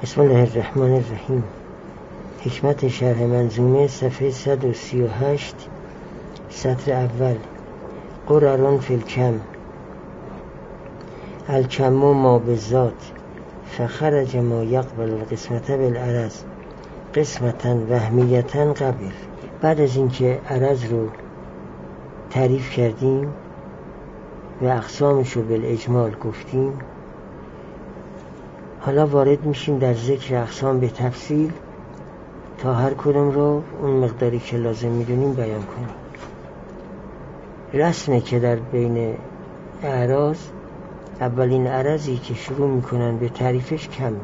بسم الله الرحمن الرحیم. حکمت شرح منظومه صفحه 138 سطر اول. قررون فی الکم الکم ما بالذات فخرج ما یقبل القسمت بالعرض قسمتا وهمیتا قبل. بعد از اینکه عرض رو تعریف کردیم و اقسامش رو بالاجمال گفتیم، حالا وارد میشیم در ذکر اقسام به تفصیل تا هر کدوم رو اون مقداری که لازم میدونیم بیان کنیم. رسمه که در بین اعراض اولین عرضی که شروع میکنن به تعریفش کمه،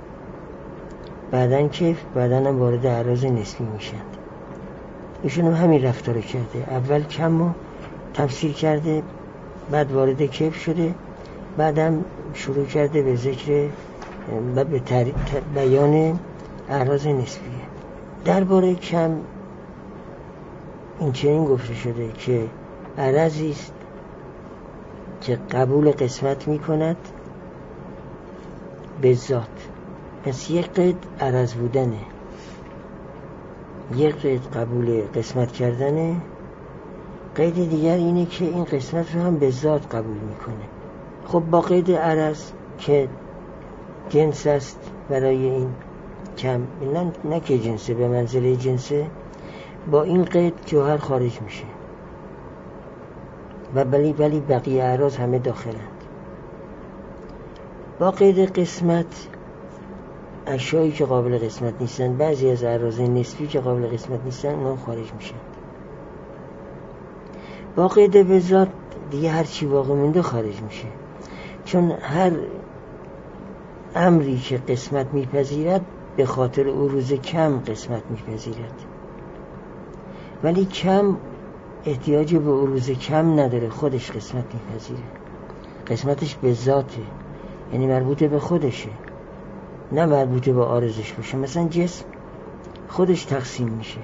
بعدن کیف، بعدن هم وارد اعراض نسبی میشند. ایشون هم همین رفتار کرده، اول کم رو تفسیر کرده، بعد وارد کیف شده، بعدم شروع کرده به ذکر و به بیان اعراض نسبیه. درباره کم این چنین گفته شده که عرضی است که قبول قسمت می کند به ذات. پس یک قید عرض بودنه، یک قید قبول قسمت کردنه، قید دیگر اینه که این قسمت رو هم به ذات قبول میکنه. خب با قید عرض که جنس است برای این کم، نه که جنسه، به منزله جنسه، با این قید جوهر خارج میشه و ولی بقیه اعراض همه داخلند. با قید قسمت اشیایی که قابل قسمت نیستن، بعضی از اعراض نسبی که قابل قسمت نیستن، اونا خارج میشن. با قید به ذات دیگه هر چی واقع مونده خارج میشه، چون هر امری که قسمت میپذیرد به خاطر عروض کم قسمت میپذیرد، ولی کم احتیاج به عروض کم نداره، خودش قسمت میپذیره. قسمتش به ذاته، یعنی مربوطه به خودشه، نه مربوطه به عارضش باشه. مثلا جسم خودش تقسیم میشه،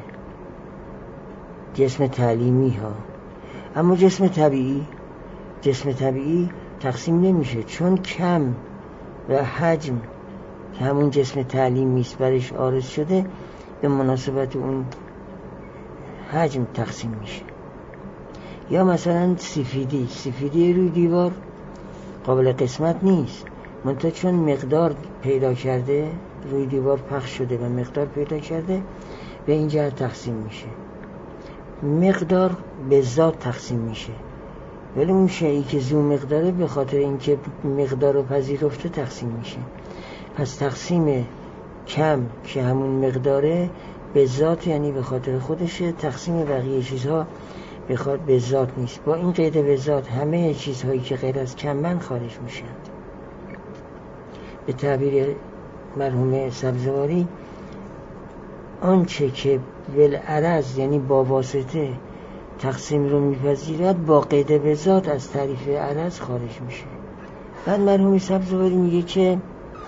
جسم تعلیمی ها، اما جسم طبیعی تقسیم نمیشه، چون کم و حجم که همون جسم تعلیمی است برش عارض شده، به مناسبت اون حجم تقسیم میشه. یا مثلا سفیدی روی دیوار قابل قسمت نیست، منتها چون مقدار پیدا کرده، روی دیوار پخش شده و مقدار پیدا کرده، به این جهت تقسیم میشه. مقدار به ذات تقسیم میشه، ولی اون شیئی که ذو مقداره به خاطر اینکه مقدار رو پذیرفته تقسیم میشه. پس تقسیم کم که همون مقداره به ذات، یعنی به خاطر خودشه، تقسیم بقیه چیزها به ذات نیست. با این قید به ذات همه چیزهایی که غیر از کمن خارج میشن. به تعبیر مرحوم سبزواری، آنچه که بالعرض یعنی با واسطه تقسیم رو میپذیرد، با قید به ذات از تعریف عرض خارج میشه. بعد مرحوم سبزواری میگه که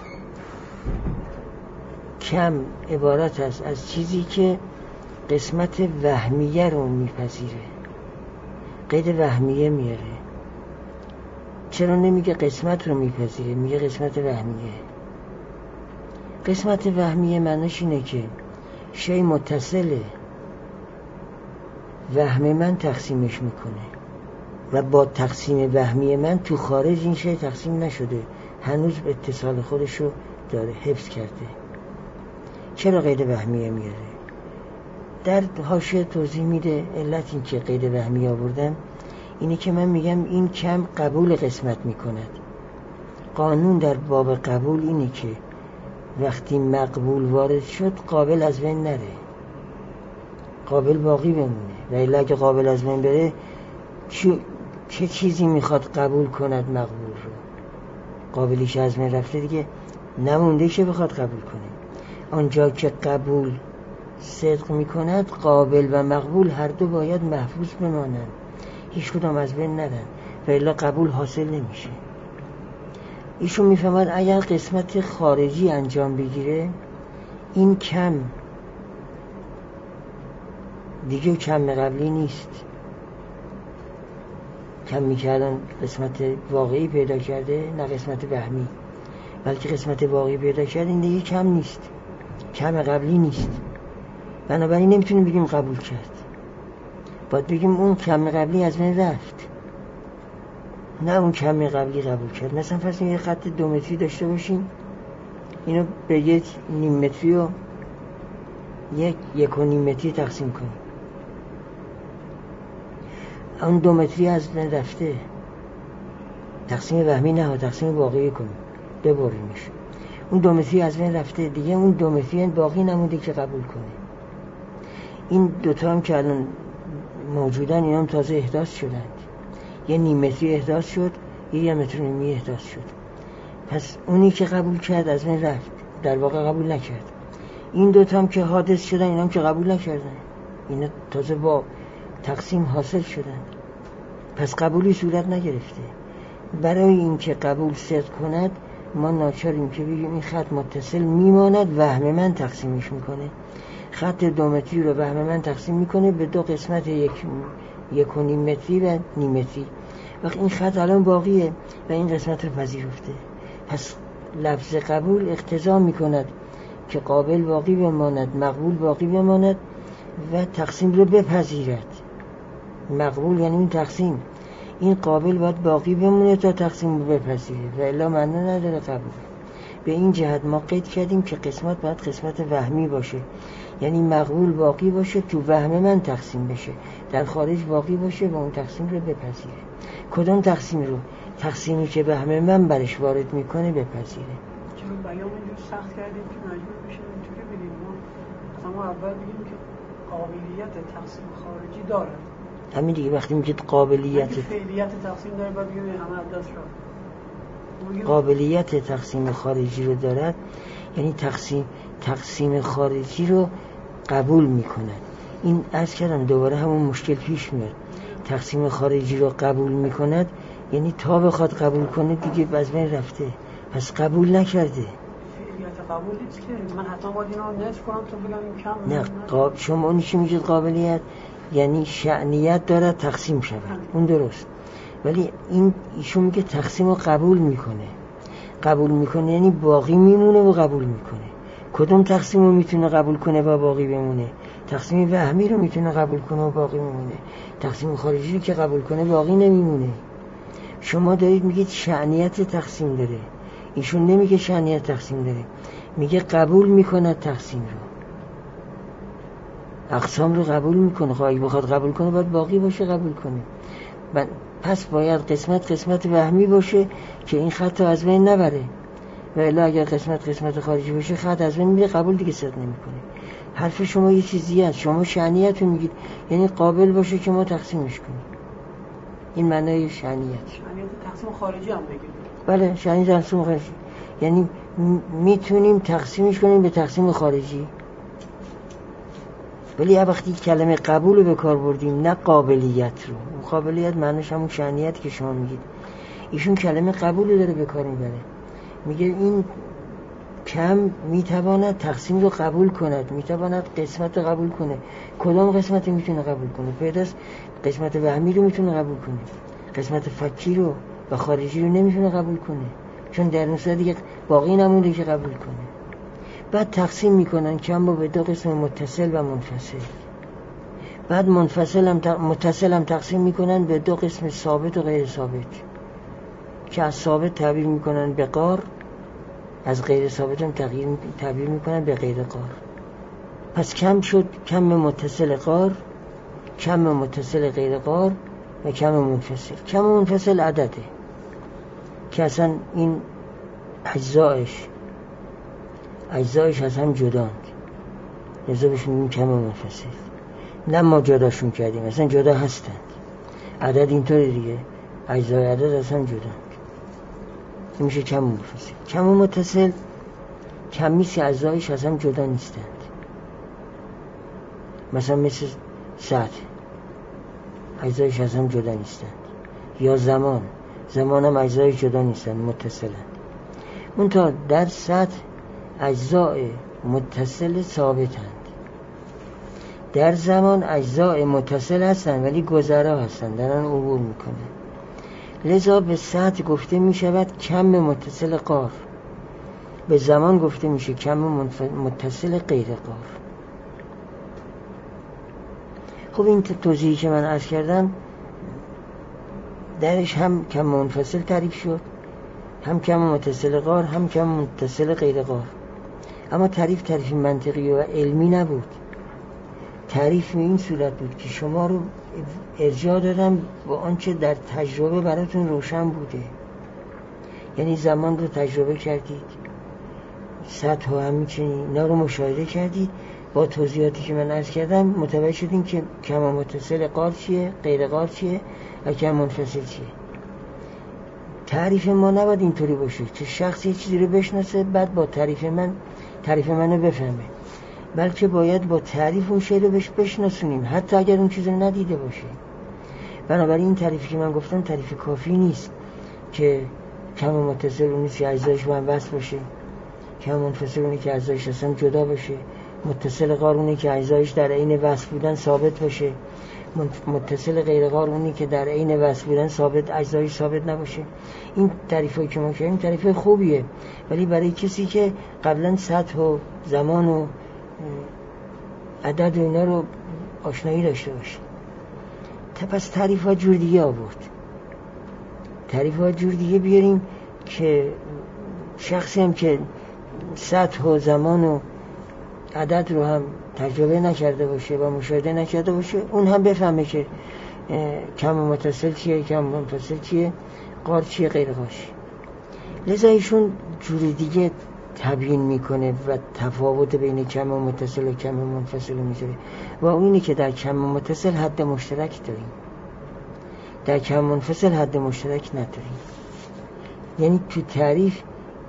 کم عبارت است از چیزی که قسمت وهمیه رو میپذیره. قید وهمیه میاره. چرا نمیگه قسمت رو میپذیره، میگه قسمت وهمیه. قسمت وهمیه معناش اینه که شی متصله، وهم من تقسیمش میکنه و با تقسیم وهمی من تو خارج این شی تقسیم نشده، هنوز اتصال خودشو داره، حفظ کرده. چرا قید وهمیه میاره؟ در حاشیه توضیح میده علت این که قید وهمی آوردم اینه که من میگم این کم قبول قسمت میکند. قانون در باب قبول اینه که وقتی مقبول وارد شد، قابل از بین نره، قابل باقی بمونه. و الا اگه قابل از بین بره، چه چیزی میخواد قبول کند مقبول رو؟ قابلی که از بین رفته دیگه نمونده که بخواد قبول کنه. آنجا که قبول صدق میکند، قابل و مقبول هر دو باید محفوظ بمانند، هیچ کدام از بین نرن، و الا قبول حاصل نمیشه. ایشون میفهمد اگر قسمت خارجی انجام بگیره، این کم دیگه کم قبلی نیست. کم میکردن قسمت واقعی پیدا کرده، نه قسمت وهمی. بلکه قسمت باقی پیدا کرد، این دیگه کم نیست، کم قبلی نیست. بنابراین نمیتونیم بگیم قبول کرد، باید بگیم اون کم قبلی از من رفت، نه اون کم قبلی قبول کرد. مثلا فرض کنید یه خط 2 متری داشته باشیم، اینو به یک نیم متری و یک و نیم متری تقسیم کنیم، اون 2 متری از من رفته، تقسیم وهمی نه، تقسیم واقعی کنیم، ببریمش. اون 2 متری از من رفته دیگه، اون 2 متری باقی نمونده که قبول کنه. این دوتا هم که الان موجودن، اینا هم تازه احداث شدند، یه نیم متری احداث شد، یه متر و نیمی احداث شد. پس اونی که قبول کرد از من رفت، در واقع قبول نکرد. این دوتا هم که حادث شدن، اینا هم که قبول نکردن، اینا تازه با تقسیم حاصل شدن، پس قبولی صورت نگرفته. برای اینکه قبول صدق کند ما ناچاریم که بگیم این خط متصل میماند، وهم من تقسیمش میکنه. خط 2 متری رو وهم من تقسیم میکنه به 2 قسمت، یک و نیم متری و نیم متری. وقت این خط الان باقیه و این قسمت رو پذیرفته، پس لفظ قبول اقتضا میکند که قابل باقی بماند، مقبول باقی بماند و تقسیم رو بپذیرد. مقبول یعنی این تقسیم، این قابل باید باقی بمونه تا تقسیم رو بپذیره و الا معنی نداره قبول. به این جهت ما قید کردیم که قسمت باید قسمت وهمی باشه، یعنی مقبول باقی باشه، تو وهم من تقسیم بشه، در خارج باقی باشه و اون تقسیم رو بپذیره. کدام تقسیم رو؟ تقسیمی که وهم من برش وارد میکنه بپذیره. چون بیان اینجور سخت کردیم که مجبور بشیم اینجوری بگیم ما اول بگیم که قابلیت تقسیم خارجی داره. همین دیگه، وقتی میگید قابلیت فعلیت تقسیم داره باید بگیم همه از دست رفت. قابلیت تقسیم خارجی رو دارد، یعنی تقسیم خارجی رو قبول میکند. این عرض کردم دوباره همون مشکل پیش میاد. تقسیم خارجی رو قبول میکند یعنی تا بخواد قبول کنه دیگه از بین رفته، پس قبول نکرده. فعلیت قبول نیست که من حتی باید اینا نصف کنم تو بگم این کم. نه شما اونی که میگید قابلیت یعنی شأنیت دارد تقسیم شود، اون درست، ولی ایشون میگه تقسیم رو قبول میکنه. قبول میکنه یعنی باقی میمونه و قبول میکنه. کدوم تقسیم رو میتونه قبول کنه و باقی بمونه؟ تقسیم وهمی رو میتونه قبول کنه و باقی میمونه. تقسیم خارجی رو که قبول کنه باقی نمیمونه. شما دارید میگید شأنیت تقسیم داره، ایشون نمیگه شأنیت تقسیم داره، میگه قبول میکنه تقسیم رو، اقسام رو قبول میکنه. خواهی بخواد قبول کنه باید باقی باشه قبول کنه. پس باید قسمت وهمی باشه که این خط رو از بین نبره، و الا اگر قسمت خارجی باشه خط از بین میره، قبول دیگه صدق نمیکنه. حرف شما یه چیزی هست، شما شأنیت رو میگید یعنی قابل باشه که ما تقسیمش کنیم، این معنای شأنیت تقسیم خارجی هم بگید. بله، شأنیت تقسیم خارجی یعنی میتونیم تقسیمش کنیم به تقسیم خارجی. ولی وقتی کلمه قبول رو به کار بردیم نه قابلیت رو، قابلیت معنیش همون شأنیت که شما میگید، ایشون کلمه قبول رو داره به کار میبره، میگه این کم میتواند تقسیم رو قبول کند، میتواند قسمت رو قبول کنه. کدام قسمت رو میتونه قبول کنه؟ پیداست قسمت وهمی رو میتونه قبول کنه، قسمت فکی رو و خارجی رو نمیتونه قبول کنه، چون در اون صورت دیگه باقی نمونده که قبول کنه. بعد تقسیم میکنن کم رو به 2 قسم متصل و منفصل. بعد متصل هم تقسیم میکنن به 2 قسم ثابت و غیر ثابت، که از ثابت تعبیر میکنن به قار، از غیر ثابت هم تعبیر میکنن به غیر قار. پس کم شد کم متصل قار، کم متصل غیر قار و کم منفصل. کم منفصل عدده که اصلا این اجزایش از هم جداند، لذا بهشون میگیم کم منفصل. نه ما جداشون کردیم، اصلا جدا هستند. عدد اینطوری دیگه، اجزای عدد از هم جداند، میشه کم منفصل. کم متصل کمیسی اجزایش از هم جدا نیستند، مثلا مثل سطح اجزایش از هم جدا نیستند، یا زمان هم اجزایش جدا نیستند، متصلند. منتها در سطح اجزای متصل ثابتند، در زمان اجزای متصل هستند ولی گذرا هستند، در آن عبور میکنند. لذا به سطح گفته میشود کم متصل قار، به زمان گفته میشه کم متصل غیر غار. خب این توضیحی که من عرض کردم درش هم کم منفصل تعریف شد، هم کم متصل غار، هم کم متصل غیر غار. اما تعریف منطقی و علمی نبود. تعریف به این صورت بود که شما رو ارجاع دادم با آنچه در تجربه براتون روشن بوده. یعنی زمان رو تجربه کردید، سطح و همچنین اینا رو مشاهده کردید، با توضیحاتی که من عرض کردم متوجه شدین که کم متصل غار چیه، غیر غار چیه و کم منفصل چیه. تعریف ما نباید اینطوری باشه که شخص یه چیزی رو بشناسه بعد با تعریف من رو بفهمه، بلکه باید با تعریف اون شی رو بشناسونیم حتی اگر اون چیز رو ندیده باشه. بنابراین این تعریفی که من گفتم تعریف کافی نیست که کم متصل اون نیست که اجزایش با هم وصل باشه، کم منفصل اونه که اجزایش اصلا جدا باشه، متصل غار اونه که اجزایش در عین وصل بودن ثابت باشه، متصل غیر غار اونی که در عین وصل بودن اجزایش ثابت نباشه. این تعریفایی که ما کردیم تعریف خوبیه، ولی برای کسی که قبلا سطح و زمان و عدد و اینا رو آشنایی داشته باشه. پس تعریف‌ها جور دیگه آورد، تعریف‌ها جور دیگه بیاریم که شخصی هم که سطح و زمان و عدد رو هم تجربه نکرده باشه و مشاهده نکرده باشه اون هم بفهمه که کم متصل چیه، کم منفصل چیه، غار چیه، غیر غار چیه. لذا ایشون جور دیگه تبیین میکنه و تفاوت بین کم متصل و کم منفصل رو میذاره و اون اینه که در کم متصل حد مشترک داریم، در کم منفصل حد مشترک نداریم. یعنی تو تعریف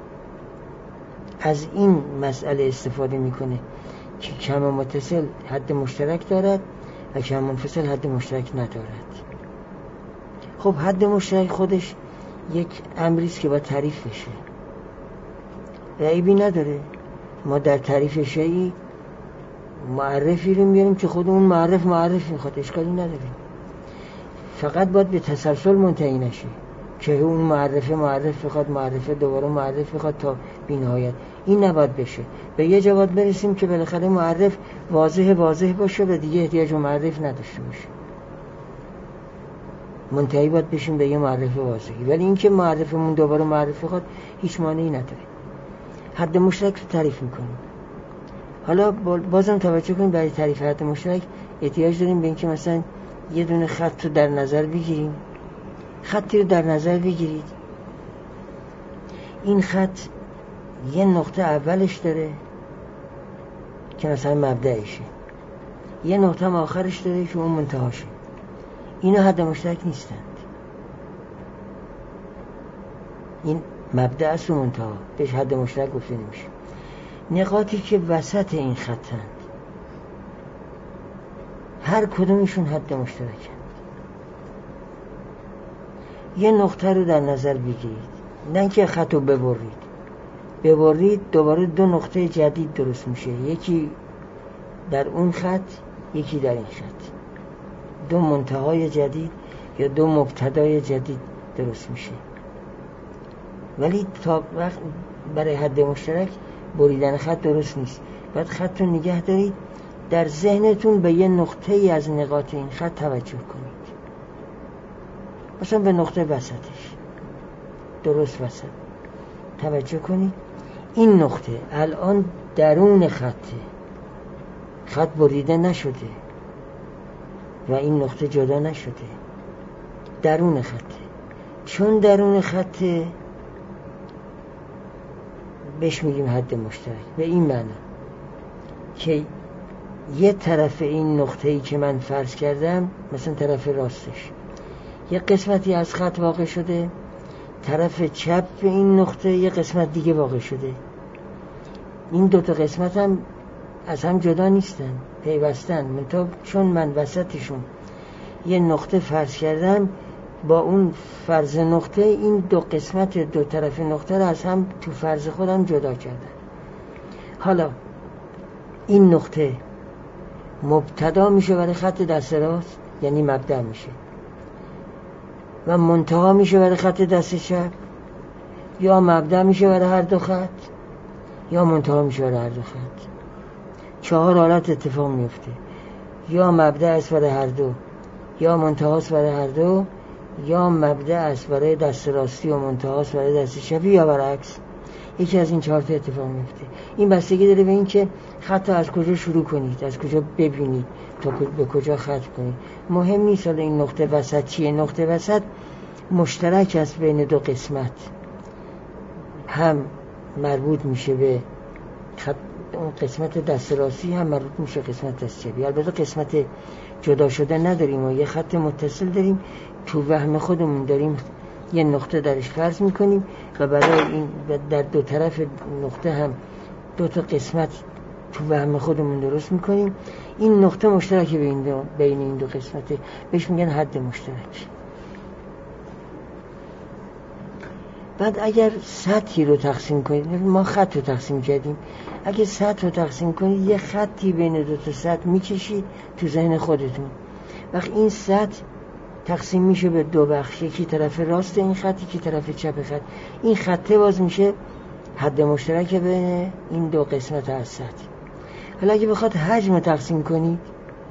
از این مسئله استفاده میکنه که کم متصل حد مشترک دارد و کم منفصل حد مشترک ندارد. خب حد مشترک خودش یک امریست که با تعریف بشه، عیبی نداره. ما در تعریف شیئی معرفی رو میاریم که خود اون معرف میخواد، اشکالی نداره، فقط باید به تسلسل منتهی نشه که اون معرف بخواد معرفه دوباره معرف بخواد تا بی‌نهایت. این نباید بشه. به یه جا باید برسیم که بالاخره معرف واضح باشه و دیگه احتیاج به معرف نداشته باشه. منتهی باید بشیم به یه معرف واضحی، ولی این که معرفمون دوباره معرف بخواد هیچ مانعی نداره. حد مشترک رو تعریف میکنیم. حالا بازم توجه کنیم برای تعریف حد مشترک احتیاج داریم به این که مثلا یه دونه خط رو در نظر بگیریم. خطی رو در نظر بگیرید، این خط یه نقطه اولش داره که مثلا مبدأشه، یه نقطه هم آخرش داره که اون منتهاشه. اینا حد مشترک نیستند. این مبدأ است و منتها، بهش حد مشترک گفته نمیشه. نقاطی که وسط این خطند هر کدومشون حد مشترکه. یه نقطه رو در نظر بگیرید، نه که خط رو ببرید دوباره دو نقطه جدید درست میشه، یکی در اون خط یکی در این خط، دو منتهای جدید یا دو مبتدای جدید درست میشه. ولی تا وقت برای حد مشترک بریدن خط درست نیست. باید خط رو نگه دارید، در ذهنتون به یه نقطه ای از نقاط این خط توجه کنید، مثلا به نقطه وسطش، درست وسط توجه کنید. این نقطه الان درون خطه، خط بریده نشده و این نقطه جدا نشده، درون خطه. چون درون خطه بهش میگیم حد مشترک، به این معنی که یه طرف این نقطه‌ای که من فرض کردم، مثلا طرف راستش یه قسمتی از خط واقع شده، طرف چپ این نقطه یه قسمت دیگه واقع شده. این دوتا قسمت هم از هم جدا نیستن، پیوستن. چون من وسطشون یه نقطه فرض کردم، با اون فرض نقطه این دو قسمت دو طرف نقطه رو از هم تو فرض خودم جدا کردم. حالا این نقطه مبتدا میشه برای خط دست راست، یعنی مبدأ میشه، و منتها میشه برای خط دست چپ، یا مبدأ میشه برای هر دو خط یا منتها میشه برای هر دو خط. 4 حالت اتفاق میفته، یا مبدأ است برای هر دو، یا منتها است برای هر دو، یا مبدأ است برای دست راستی و منتها است برای دست چپی، یا برعکس. یکی از این 4 تا اتفاق میفته. این بستگی داره به این که خط از کجا شروع کنید، از کجا ببینید تا به کجا ختم کنید. مهم نیست حالا این نقطه وسط چیه. نقطه وسط مشترک است بین دو قسمت، هم مربوط میشه به خط اون قسمت دست راستی، هم مربوط میشه قسمت دست چپی. البته قسمت جدا شده نداریم و یه خط متصل داریم، تو وهم خودمون داریم یه نقطه درش فرض میکنیم و برای این در دو طرف نقطه هم 2 تا قسمت تو وهم خودمون درست میکنیم. این نقطه مشترک بین این دو قسمته، بهش میگن حد مشترک. بعد اگر سطحی رو تقسیم کنید، ما خط رو تقسیم کردیم، اگه سطح رو تقسیم کنید یه خطی بین 2 تا سطح میکشید تو ذهن خودتون. وقتی این سطح تقسیم میشه به 2 بخش، یکی طرف راست این خط، یکی طرف چپ خط، این خطه باز میشه حد مشترک بین این 2 قسمت از سطح. حالا اگه بخواد حجم رو تقسیم کنید،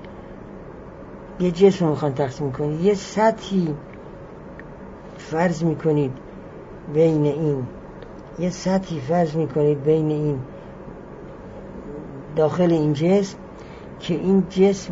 یه جسم رو میخوان تقسیم کنید، یه سطحی فرض میکنید بین این، یه سطحی فرض میکنید بین این داخل این جسم که این جسم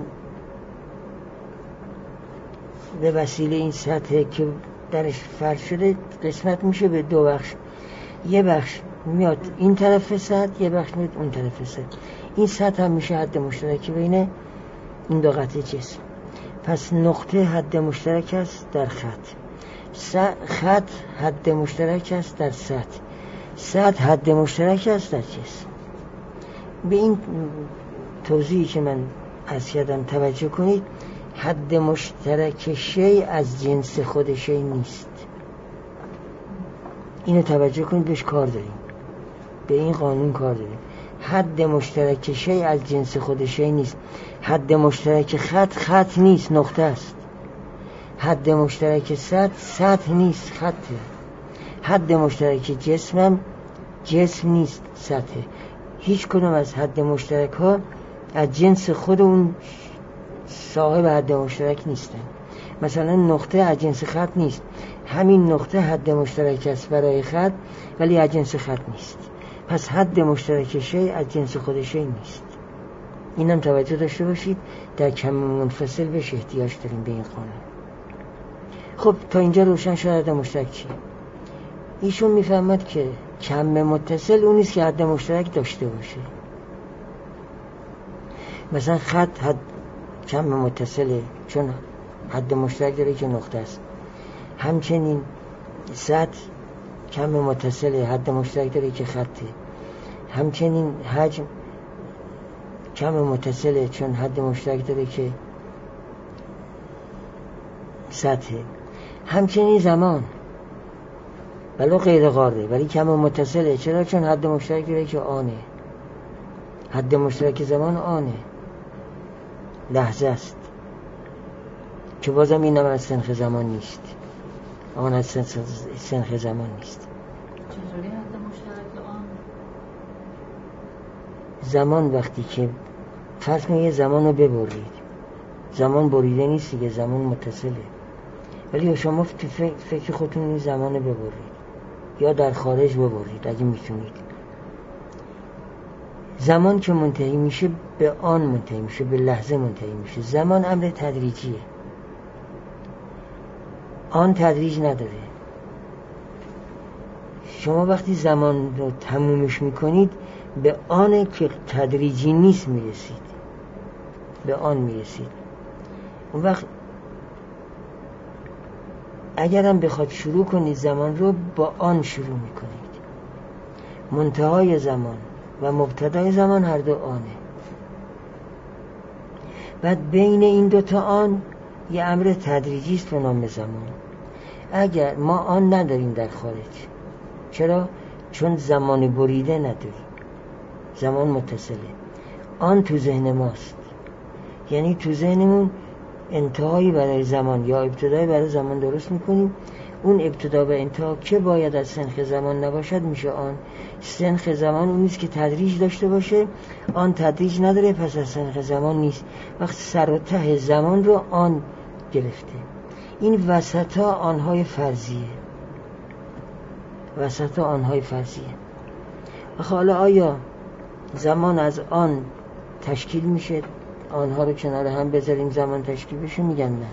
به وسیله این سطح که درش فرض شده قسمت میشه به 2 بخش. یه بخش میاد این طرف سطح، یه بخش میاد اون طرف سطح. این سطح هم میشه حد مشترک بین این 2 قطعه جسم. پس نقطه حد مشترک است در خط، خط حد مشترک است در سطح، سطح حد مشترک است در جسم. به این توضیحی که من عرض کردم توجه کنید. حد مشترک شی از جنس خود شی نیست. اینو توجه کنید، بهش کار داریم، به این قانون کار داریم. حد مشترک شی از جنس خود شی نیست. حد مشترک خط نیست، نقطه است. حد مشترک سطح نیست، خطه. حد مشترک جسمم جسم نیست، سطح. هیچ کدوم از حد مشترک ها از جنس خود اون صاحب حد مشترک نیستن. مثلا نقطه از جنس خط نیست، همین نقطه حد مشترک است برای خط ولی از جنس خط نیست. پس حد مشترک شی از جنس خود شی نیست. اینم توجه داشته باشید، در کم منفصل بهش احتیاج داریم به این قانون. خب تا اینجا روشن شد حد مشترک چیه. ایشون میفهمد که کم متصل اون نیست که حد مشترک داشته باشه. مثلا خط حد کم متصله چون حد مشترک داره که نقطه است. همچنین سطح کم متصله، حد مشترک داره که خطه. همچنین حجم کم متصله چون حد مشترک داره که سطحه. همچنین زمان ولو غیر قاره ولی کم متصله، چرا؟ چون حد مشترک داره که آنه. حد مشترک زمان آنه، لحظه است، که بازم این هم از سنخ زمان نیست. آن از سنخ زمان نیست. چطوری حد مشترک آن؟ زمان وقتی که فرض کنید یه زمان رو ببرید، زمان بریده نیست دیگه، زمان متصله. ولی شما تو فکر خودتون این زمان رو ببرید یا در خارج ببرید اگه میتونید. زمان که منتهی میشه به آن منتهی میشه، به لحظه منتهی میشه. زمان امر تدریجیه، آن تدریج نداره. شما وقتی زمان رو تمومش میکنید به آن که تدریجی نیست میرسید، به آن میرسید. اون وقت اگرم بخواد شروع کنید زمان رو، با آن شروع میکنید. منتهای زمان و مبتدای زمان هر دو آنه. بعد بین این 2 تا آن یه امر تدریجی است به نام زمان. اگر ما آن نداریم در خارج، چرا؟ چون زمان بریده نداریم، زمان متصله. آن تو ذهن ماست، یعنی تو ذهنمون انتهایی برای زمان یا ابتدایی برای زمان درست میکنیم. اون ابتدا و انتها که باید از سنخ زمان نباشد میشه آن. سنخ زمان اون نیست که تدریج داشته باشه، آن تدریج نداره، پس از سنخ زمان نیست. وقتی سر و ته زمان رو آن گرفته، این وسطا آنهای فرضیه، وسطا آنهای فرضیه. حالا آیا زمان از آن تشکیل میشه؟ آنها رو کنار هم بذاریم زمان تشکیل بشه؟ میگن نه،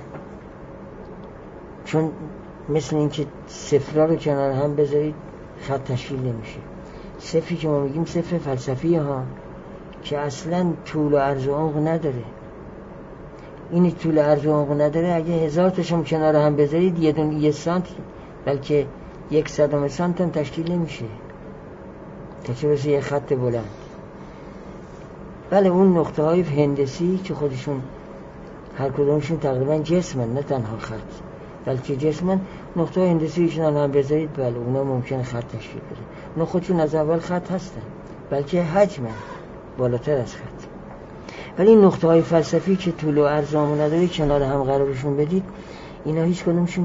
چون مثل این که صفرها رو کنار هم بذارید خط تشکیل نمیشه. صفری که ما میگیم صفر فلسفی ها که اصلا طول و عرض و عمق نداره. این طول و عرض و عمق نداره، اگه 1000 تاشم کنار هم بذارید یه سانت بلکه 1/100 سانت هم تشکیل نمیشه، تا چه برسه یه خط بلند. بله اون نقطه های هندسی که خودشون هر کدومشون تقریبا جسمن، نه تنها خط بلکه جسمن، نقطه های هندسی ایشون هم بذارید بله اونا ممکنه خط تشکیل بده. اونا خودشون از اول خط هستن بلکه حجمن بالاتر از خط. ولی این نقطه های فلسفی که طول و عرض نداره کنار هم قرارشون بدید، اینا هیچ کدومشون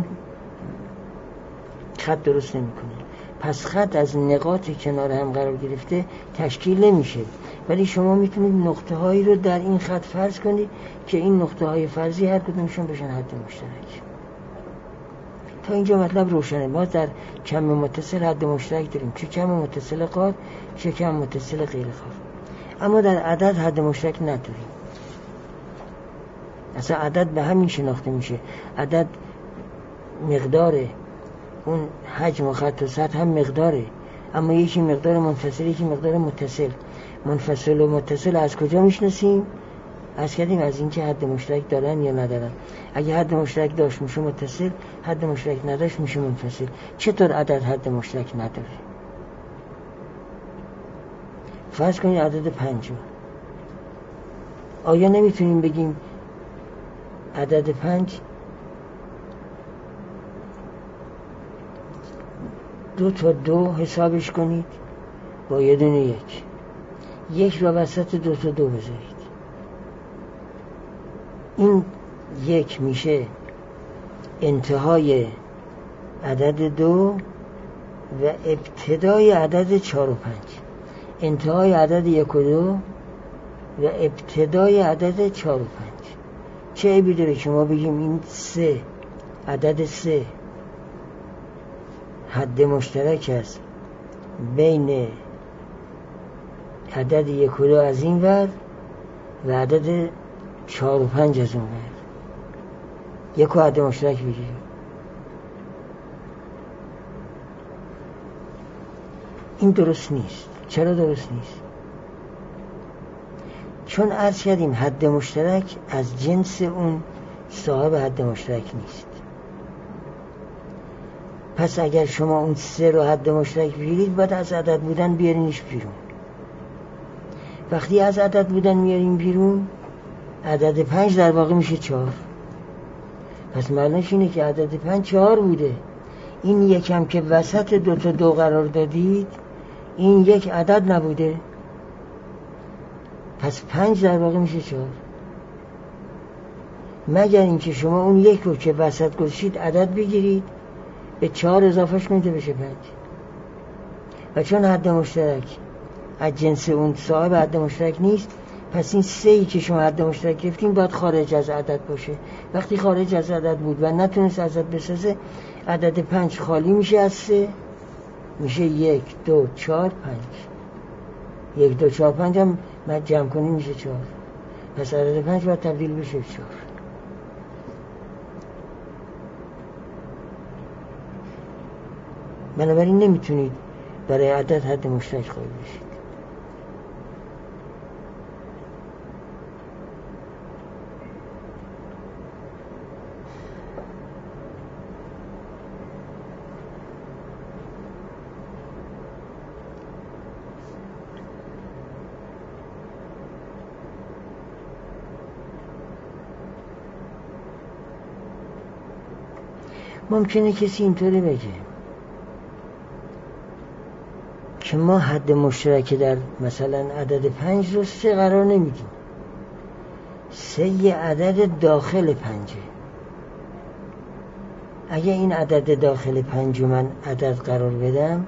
خط درست نمی‌کنه. پس خط از نقاط کنار هم قرار گرفته تشکیل نمیشه، ولی شما میتونید نقطه هایی رو در این خط فرض کنید که این نقطه های فرضی هر کدومشون بشن حد مشترک. تا اینجا مطلب روشنه. ما در کم متصل حد مشترک داریم، چه کم متصل قار چه کم متصل غیر قار، اما در عدد حد مشترک نداریم. اصلا عدد به همین شناخته میشه. عدد مقداره، اون حجم و خط و سطح هم مقداره، اما یکی مقدار منفصل یکی مقدار متصل. منفصل و متصل از کجا میشناسیم؟ از کردیم از اینکه حد مشترک دارن یا ندارن. اگه حد مشترک داشت میشه متصل، حد مشترک نداشت میشه منفصل. چطور عدد حد مشترک نداره؟ فرض کنید عدد 5. آیا نمیتونیم بگیم عدد 5 2 تا 2 حسابش کنید با یه دونه 1 رو وسط 2 تا 2 بذارید، این 1 میشه انتهای عدد 2 و ابتدای عدد 4 و 5. انتهای عدد 1 و 2 و ابتدای عدد 4 و 5. چه عیبی داره که ما بگیم این 3 عدد 3 حد مشترک است بین عدد 1 و 2 از این ور و عدد 4 و 5 از اون ور. 1 حد مشترک بگیریم. این درست نیست. چرا درست نیست؟ چون عرض کردیم حد مشترک از جنس اون صاحب حد مشترک نیست. پس اگر شما اون 3 رو حد مشترک بگیرید باید از عدد بودن بیارینش بیرون. وقتی از عدد بودن میاریم بیرون، عدد 5 در واقع میشه 4. پس معنیش اینه که عدد 5 4 بوده. این یکم که وسط 2 تا 2 قرار دادید، این یک عدد نبوده، پس 5 در واقع میشه 4. مگر اینکه شما اون 1 رو که وسط گذاشتید عدد بگیرید به 4 اضافهش کنید بشه 5. و چون حد مشترک از جنس اون صاحب حد مشترک نیست، پس این 3 که شما حد مشترک گرفتین باید خارج از عدد باشه. وقتی خارج از عدد بود و نتونست عدد بسازه، عدد 5 خالی میشه از 3، میشه 1 2 4 5. 1 2 4 5 هم جمع کنیم میشه 4. پس عدد 5 باید تبدیل بشه 4. بنابراین نمیتونید برای عدد حد مشترک قائل بشید. ممکنه کسی اینطوری بگه که ما حد مشترک در مثلا عدد 5 رو 3 قرار نمیدیم. 3 یه عدد داخل 5. اگه این عدد داخل 5 من عدد قرار بدم،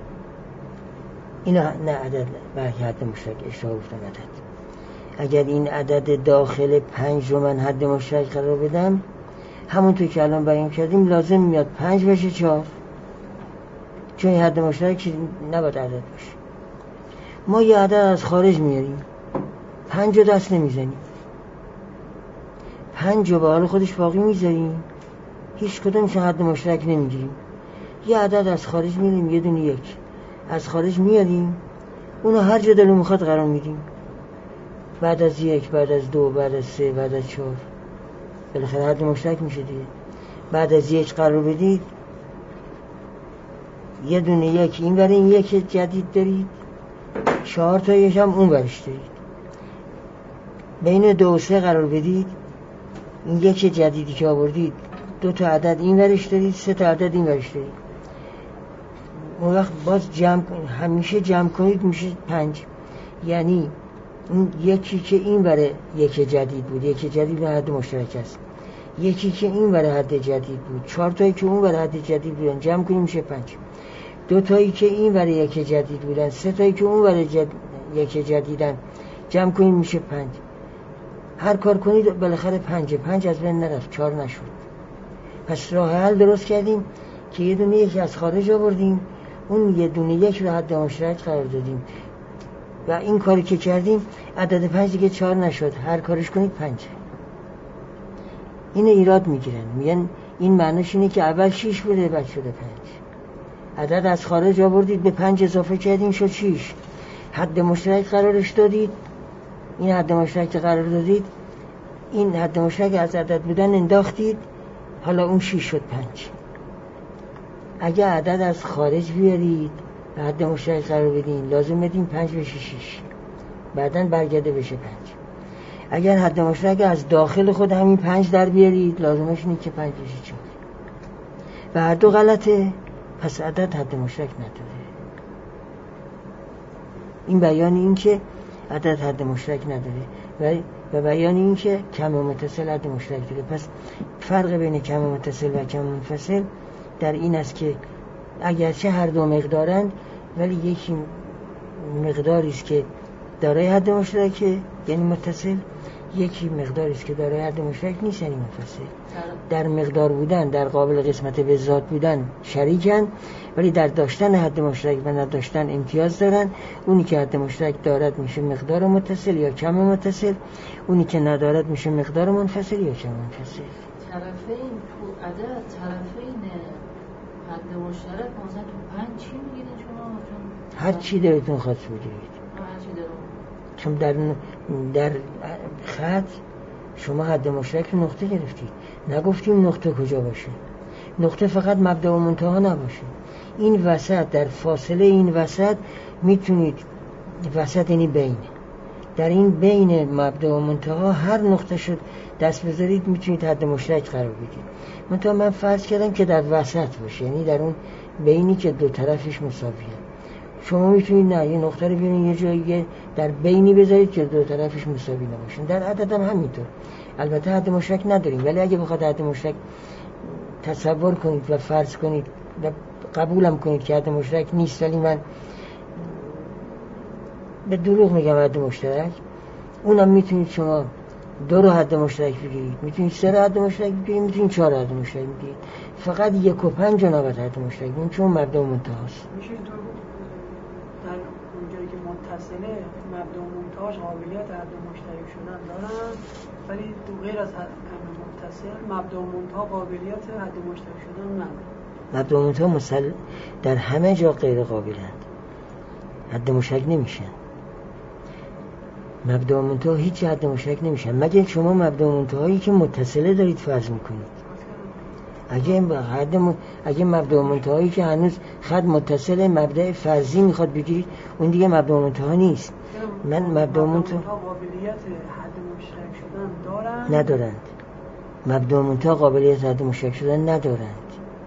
اینا نه عدد برای حد مشترک، اشتباه گفتم عدد. اگر این عدد داخل 5 رو من حد مشترک قرار بدم، همونطور که الان بیان کردیم لازم میاد 5 بشه 4، چون این حد مشترک نباید عدد باشه. ما یه عدد از خارج میاریم، 5 رو دست نمیزنیم، 5 رو به حال خودش باقی میذاریم، هیچ کدومش حد مشترک نمیگیریم. یه عدد از خارج میاریم، یه دونه 1 از خارج میاریم، اونو هر جا دلو میخواد قرار میدیم، بعد از 1، بعد از 2، بعد از 3، بعد از 4، بالاخره حد مشترک میشه دیگه. بعد از 1 قرار بدید، یه دونه 1 این برای این 1 جدید دارید، 4 تا 1 هم اون برش دارید. بین 2 و 3 قرار بدید، این 1 جدیدی که آوردید 2 تا عدد این برش دارید، 3 تا عدد این برش دارید. اون وقت باز همیشه جمع کنید میشه 5. یعنی اون یکی که این برای 1 جدید بود، 1 جدید به حد مشترک است، یکی که این برای حد جدید بود، 4 تایی که اون برای حد جدید بودن، جمع کنیم میشه 5. 2 تایی که این برای 1 جدید بودن، 3 تایی که اون برای 1 جدیدن، جمع کنیم میشه 5. هر کار کنید بالاخره 5 از بین نرفت، 4 نشد. پس راه حل درست کردیم که یه دونه 1 از خارج آوردیم، اون یه دونه 1 رو حد مشترک قرار دادیم و این کاری که کردیم عدد 5 دیگه 4 نشد، هر کارش کنید 5. این ایراد میگیرن، میگن این معنیش اینه که اول 6 بوده بعد شده 5. عدد از خارج آوردید به 5 اضافه کردین شد 6. حد مشترک قرارش دادید، این حد مشترک قرار دادید، این حد مشترک از عدد بودن انداختید، حالا اون 6 شد 5. اگه عدد از خارج بیارید به حد مشترک قرار بدین، لازم بدین 5 بشه 6، بعدن برگرده بشه 5. اگر حد مشترک از داخل خود همین 5 در بیارید، لازمش اینه که 5 بشه 4 و هر دو غلطه، پس عدد حد مشترک نداره. این بیان این که عدد حد مشترک نداره و بیان این که کم و متصل حد مشترک داره. پس فرق بین کم و متصل و کم و منفصل در این است که اگرچه هر دو مقدارند، ولی یکی مقداری است که دارای حد مشترکه یعنی متصل، یکی مقداری است که دارای حد مشترک نیست یعنی منفصل. در مقدار بودن، در قابل قسمت به ذات بودن شریکن، ولی در داشتن حد مشترک و نداشتن امتیاز دارن. اونی که حد مشترک دارد میشه مقدار متصل یا کم متصل، اونی که ندارد میشه مقدار منفصل یا کم منفصل. طرفین تو عدد، طرفین حد مشترک مثلا تو 5 چی میگیرین شما؟ هر چی دلتون خواست بگیرید. چون در خط شما حد مشترک رو نقطه گرفتید، نگفتیم نقطه کجا باشه. نقطه فقط مبدا و منتها نباشه. این وسط، در فاصله این وسط میتونید، وسط یعنی بین، در این بین مبدا و منتها هر نقطه شد دست بذارید میتونید حد مشترک قرار بدید. منتها من فرض کردم که در وسط باشه، یعنی در اون بینی که دو طرفش مساویه. شما میتونید نه یه نقطه رو بیارین یه جایی در بینی بذارید که دو طرفش مساوی نباشن. در عدد هم همینطور. البته حد مشترک نداریم، ولی اگه بخواد حد مشترک تصور کنید و فرض کنید و قبولم کنید که حد مشترک نیست، ولی من به دروغ میگم حد مشترک، اونم میتونید شما 2 رو حد مشترک بگیرید، میتونید 3 رو حد مشترک بگیرید، میتونید 4 رو حد مشترک بگیرید. فقط 1 و 5 رو نباید حد مشترک بگیرید چون مبدا و منتهاست. میشه تو در اونجایی که متصله مبدا و منتهاش قابلیت حد مشترک شدن دارن، ولی تو غیر از متصل مبدا و منتها قابلیت حد مشترک شدن ندارن. مبدا و منتها در همه جا غیر قابلند، حد مشترک نمیشن. مبدا و منتها هیچ حد مشترک نمیشن مگر شما مبدا و منتهایی که متصله دارید فرض میکنید. اگه مبدا و منتهایی که هنوز خط متصل مبدا فرضی میخواد بگیرید، اون دیگه مبدا و منتها نیست. من مبدا و منتها قابلیت حد مشترک شدن دارن؟ ندارند. مبدا و منتها قابلیت حد مشترک شدن ندارند.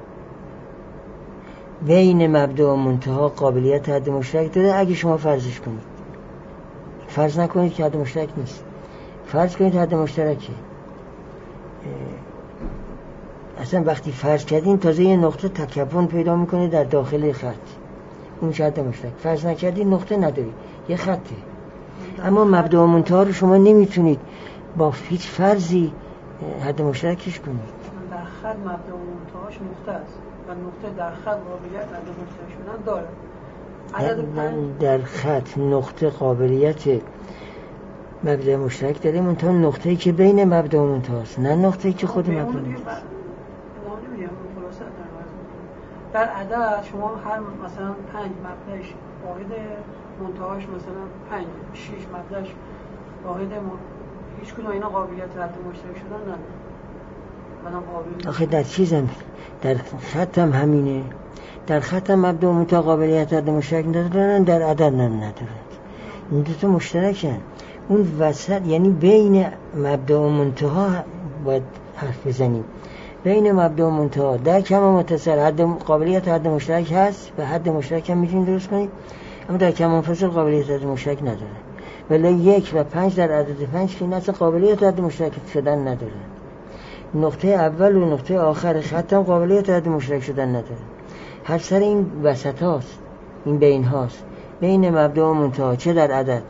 بین مبدا و منتها قابلیت حد مشترک داره اگه شما فرضش کنید. فرض نکنید که حد مشترک نیست. فرض کنید حد مشترکه. اصلا وقتی فرض کردین تازه یه نقطه تکون پیدا میکنه در داخل خط، اون میشه حد مشترک. فرض نکردین نقطه نداری، یه خطه. اما مبدا و منتها رو شما نمیتونید با هیچ فرضی حد مشترکش کنید. در خط مبدا و منتهاش نقطه است و نقطه در خط قابلیت حد مشترک شدن داره. در خط نقطه قابلیت مبدا مشترک داره، منتها نقطه‌ای که بین مبدا و منتهاست، نه نقطه‌ای که خود مبدا منتهاست. در عدد شما هر مثلا 5 مبداش واحد، منتهاش مثلا 5 6 مبداش واحد، هیچ کدوم اینا قابلیت حد مشترک شدن نداره. آخه در چیزم در خط هم همینه، در خط هم مبدا و منتها قابلیت حد مشترک ندارن، در عدد هم ندارن. این دو تا مشترکن. اون وسط یعنی بین مبدا و منتها باید حرف بزنیم. بین مبدا و منتها در کم و متصل حد قابلیت حد مشترک هست و حد مشترک هم میتونید درست کنید، اما در کم و منفصل قابلیت حد مشترک نداره. ولی 1 و 5 در عدد 5 که اصلا قابلیت حد مشترک شدن نداره. نقطه اول و نقطه آخر خط هم قابلیت حد مشترک شدن نداره. هر سر این وسط هاست، این بین هاست، بین مبدا و منتها، چه در عدد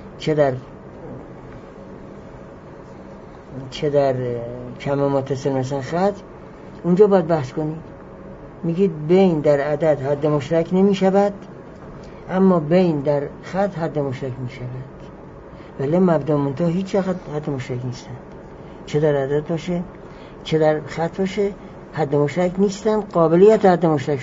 چه در کم و متصل مثلا خط، اونجا باید بحث کنید. میگید بین در عدد حد مشترک نمی شود، اما بین در خط حد مشترک می شود. ولی مبدا و منتها هیچ وقت حد مشترک نیستن، چه در عدد باشه چه در خط باشه حد مشترک نیستن، قابلیت حد مشترک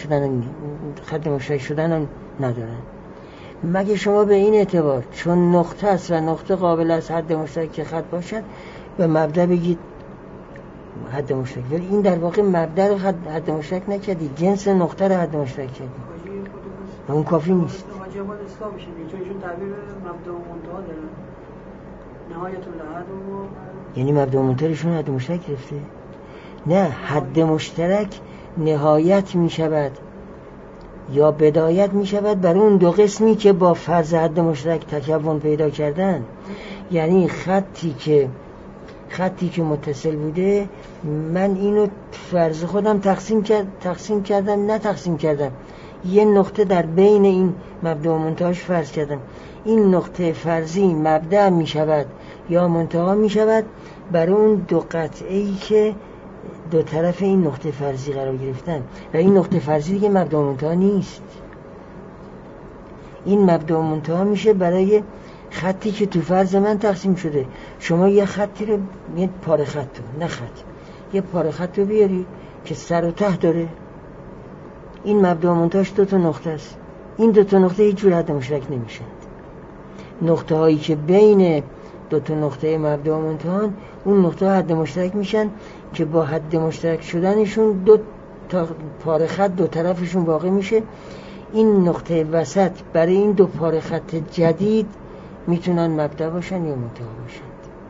شدن ندارن. مگه شما به این اعتبار چون نقطه است و نقطه قابل است حد مشترک خط باشد به مبدا بگید حد مشترک، ولی این در واقع مبدا رو حد مشترک نکردید، جنس نقطه رو حد مشترک کردید و اون کافی نیست. واجب اصلاح میشه چون ایشون تعبیر مبدا و منتها داره، نهایت الحد و یعنی مبدا و منتهاشون حد مشترک گرفته. نه، حد مشترک نهایت می شود یا بدایت می شود بر اون دو قسمی که با فرض حد مشترک تکون پیدا کردن. یعنی خطی که متصل بوده، من اینو فرض خودم تقسیم کردم، یه نقطه در بین این مبدا و منتهاش فرض کردم. این نقطه فرضی مبدا می شود یا منتها می شود بر اون دو قطعه‌ای که دو طرف این نقطه فرضی قرار گرفتن و این نقطه فرضی دیگه مبدا و منتها نیست. این مبدا و منتها میشه برای خطی که تو فرض من تقسیم شده. شما یه خطی رو، یه پاره خط رو، نه خط، یه پاره خط رو بیاری که سر و ته داره، این مبدا و منتهاش 2 تا نقطه است. این 2 تا نقطه هیچ جور حد مشترک نمیشن. نقطه هایی که بین 2 تا نقطه مبدا و منتها، اون نقطه حد مشترک میشن که با حد مشترک شدنشون 2 تا پاره خط 2 طرفشون باقی میشه. این نقطه وسط برای این 2 پاره خط جدید میتونن مبدا باشن یا منتها باشن.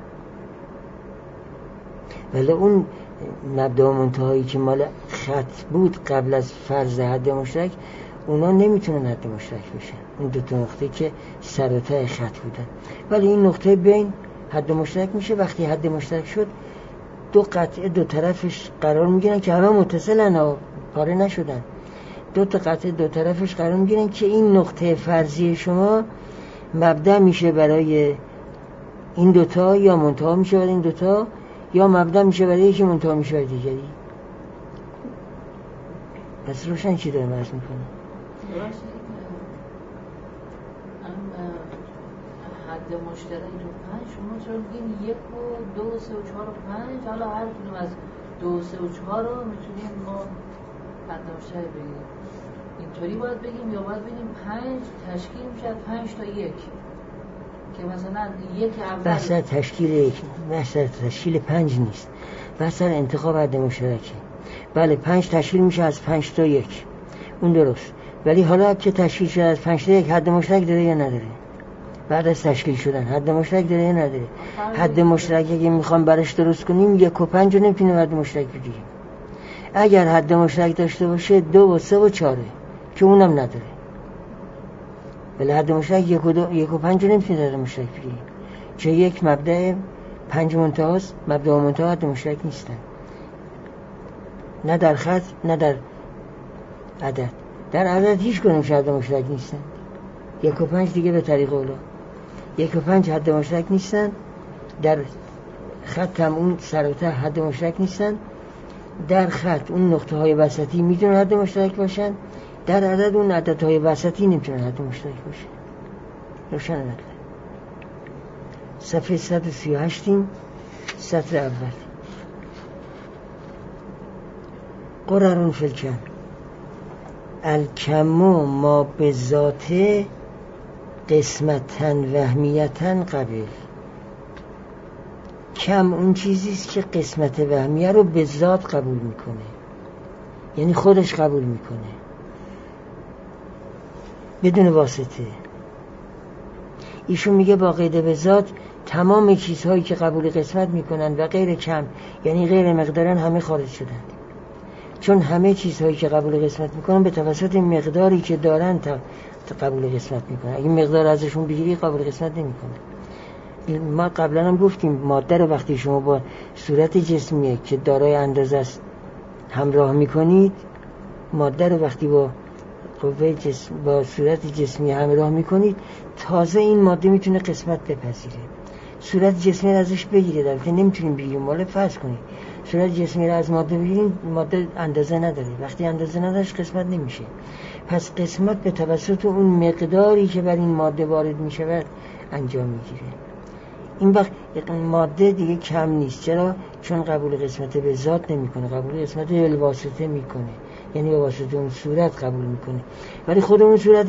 ولی اون مبدا و منتهایی که مال خط بود قبل از فرض حد مشترک، اونا نمیتونن حد مشترک بشن، اون 2 تا نقطه که سر و ته خط بودن. ولی این نقطه بین حد مشترک میشه. وقتی حد مشترک شد 2 قطعه 2 طرفش قرار میگیرن که همه متصلن و پاره نشدن. 2 تا قطعه 2 طرفش قرار میگیرن که این نقطه فرضی شما مبدا میشه برای این 2 تا، یا منتها میشه برای این 2 تا، یا مبدا میشه برای یکی، منتها میشه برای دیگری. پس روشن چی دارم عرض میکنم؟ حد مشترک تو 5 شما چرا بگین 1 و 2 و 3 و 4 و 5، حالا هر کدوم از 2 و 3 و 4 رو میتونیم ما حد مشترک بگیریم. اینطوری باید بگیم یا باید بگیم 5 تشکیل میشه 5 تا 1 که مثلا 1 اول بحث تشکیل 5 نیست، بحث انتخاب حد مشترکه. بله 5 تشکیل میشه از 5 تا 1، اون درست. ولی حالا که تشکیل شده از 5 تا 1 حد مشترک داره یا نداره؟ بعد از تشکیل شدن حد مشترک داره یا نداره؟ حد مشترک اگه میخوام برش درست کنیم 1 و 5 رو نمیتونیم حد مشترک بگیریم. اگر حد مشترک داشته باشه 2 و 3 و 4 که اونم نداره. ولی حد مشترک 1 و 5 رو نمیتونیم حد مشترک بگیریم، چه 1 مبدا 5 منتهاست، مبدا و منتها حد مشترک نیستن. نه در خط نه در عدد. در عدد هیچ کدوم حد مشترک نیستن. 1 و 5 دیگه به طریق اولا 1 و 5 حد مشترک نیستن. در خط هم اون سر و ته حد مشترک نیستن. در خط اون نقطه های وسطی میتونن حد مشترک باشن. در عدد اون عدد های وسطی نمیتونن حد مشترک باشن. روشن مطلب. صفحه 138 سطر اول. قررون فی الکم الکم ما به ذات قسمتاً وهمیتاً قبل. کم اون چیزیست که قسمت وهمیه رو به ذات قبول میکنه، یعنی خودش قبول میکنه بدون واسطه. ایشون میگه با قید به ذات تمام چیزهایی که قبول قسمت میکنن و غیر کم یعنی غیر مقدارن همه خارج شدن، چون همه چیزهایی که قبول قسمت میکنن به توسط مقداری که دارن قبول قسمت میکنن. اگه مقدار ازشون بگیری قبول قسمت نمیکنن. ما قبلا هم گفتیم ماده رو وقتی شما با صورت جسمیه که دارای اندازه است همراه میکنید، ماده رو وقتی با قوه جسم با صورت جسمی همراه میکنید، تازه این ماده میتونه قسمت بپذیره. صورت جسمی رو ازش بگیرید، البته نمیتونیم بگیریم، ولی فرض کنید صورت جسمی رو از ماده بگیریم، ماده اندازه نداره. وقتی اندازه نداشت قسمت نمیشه. پس قسمت به توسط اون مقداری که بر این ماده وارد میشود انجام میگیره. این وقت ماده دیگه کم نیست. چرا؟ چون قبول قسمت به ذات نمیکنه، قبول قسمت به واسطه میکنه، یعنی به واسطه اون صورت قبول میکنه. ولی خود اون صورت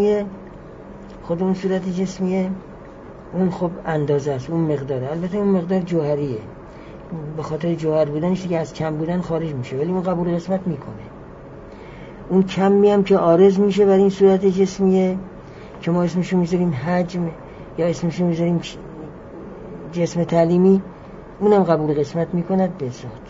جسمیه اون خب اندازه است، اون مقداره. البته اون مقدار جوهریه، به خاطر جوهر بودنش دیگه از کم بودن خارج میشه، ولی اون قبول قسمت میکنه. اون کمی هم که عارض میشه بر این صورت جسمیه که ما اسمشو میذاریم حجم یا اسمشو میذاریم جسم تعلیمی، اونم قبول قسمت میکند به ذات.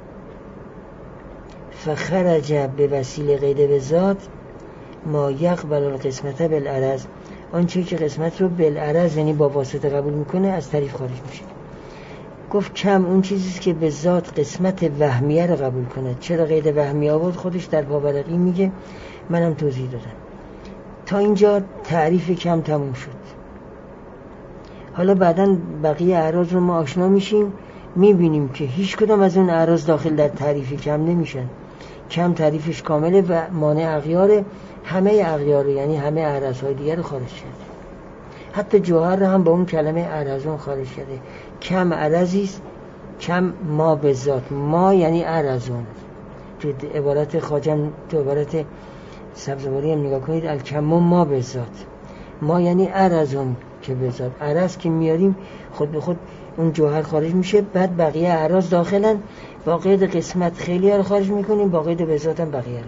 فخرج به وسیله قید به ذات ما یقبل القسمت بالعرض، آنچه که قسمت رو بالعرض یعنی با واسطه قبول میکنه از تعریف خارج میشه. گفت کم اون چیزیست که به ذات قسمت وهمیه رو قبول کنه. چرا قید وهمیه آورد؟ خودش در پاورقی میگه، منم توضیح دادم. تا اینجا تعریف کم تموم شد. حالا بعداً بقیه اعراض رو ما آشنا میشیم، میبینیم که هیچ کدام از اون اعراض داخل در تعریف کم نمیشن. کم تعریفش کامله و مانع اغیار همه اغیار، یعنی همه اعراضهای دیگر رو خارج کرده. حتی جوهر رو هم با اون کلمه اعراضون خارج کرده. کم اعراضیست، کم ما به ذات، ما یعنی اعراضون. تو عبارت خواجم، تو عبارت سبزواری هم نگاه کنید، الکم ما به ذات، ما یعنی اعراضون که به ذات. اعراض که میاریم خود به خود اون جوهر خارج میشه، بعد بقیه اعراض داخلن. با قید قسمت خیلی ها رو خارج میکنیم، با قید به ذات هم بقیه رو.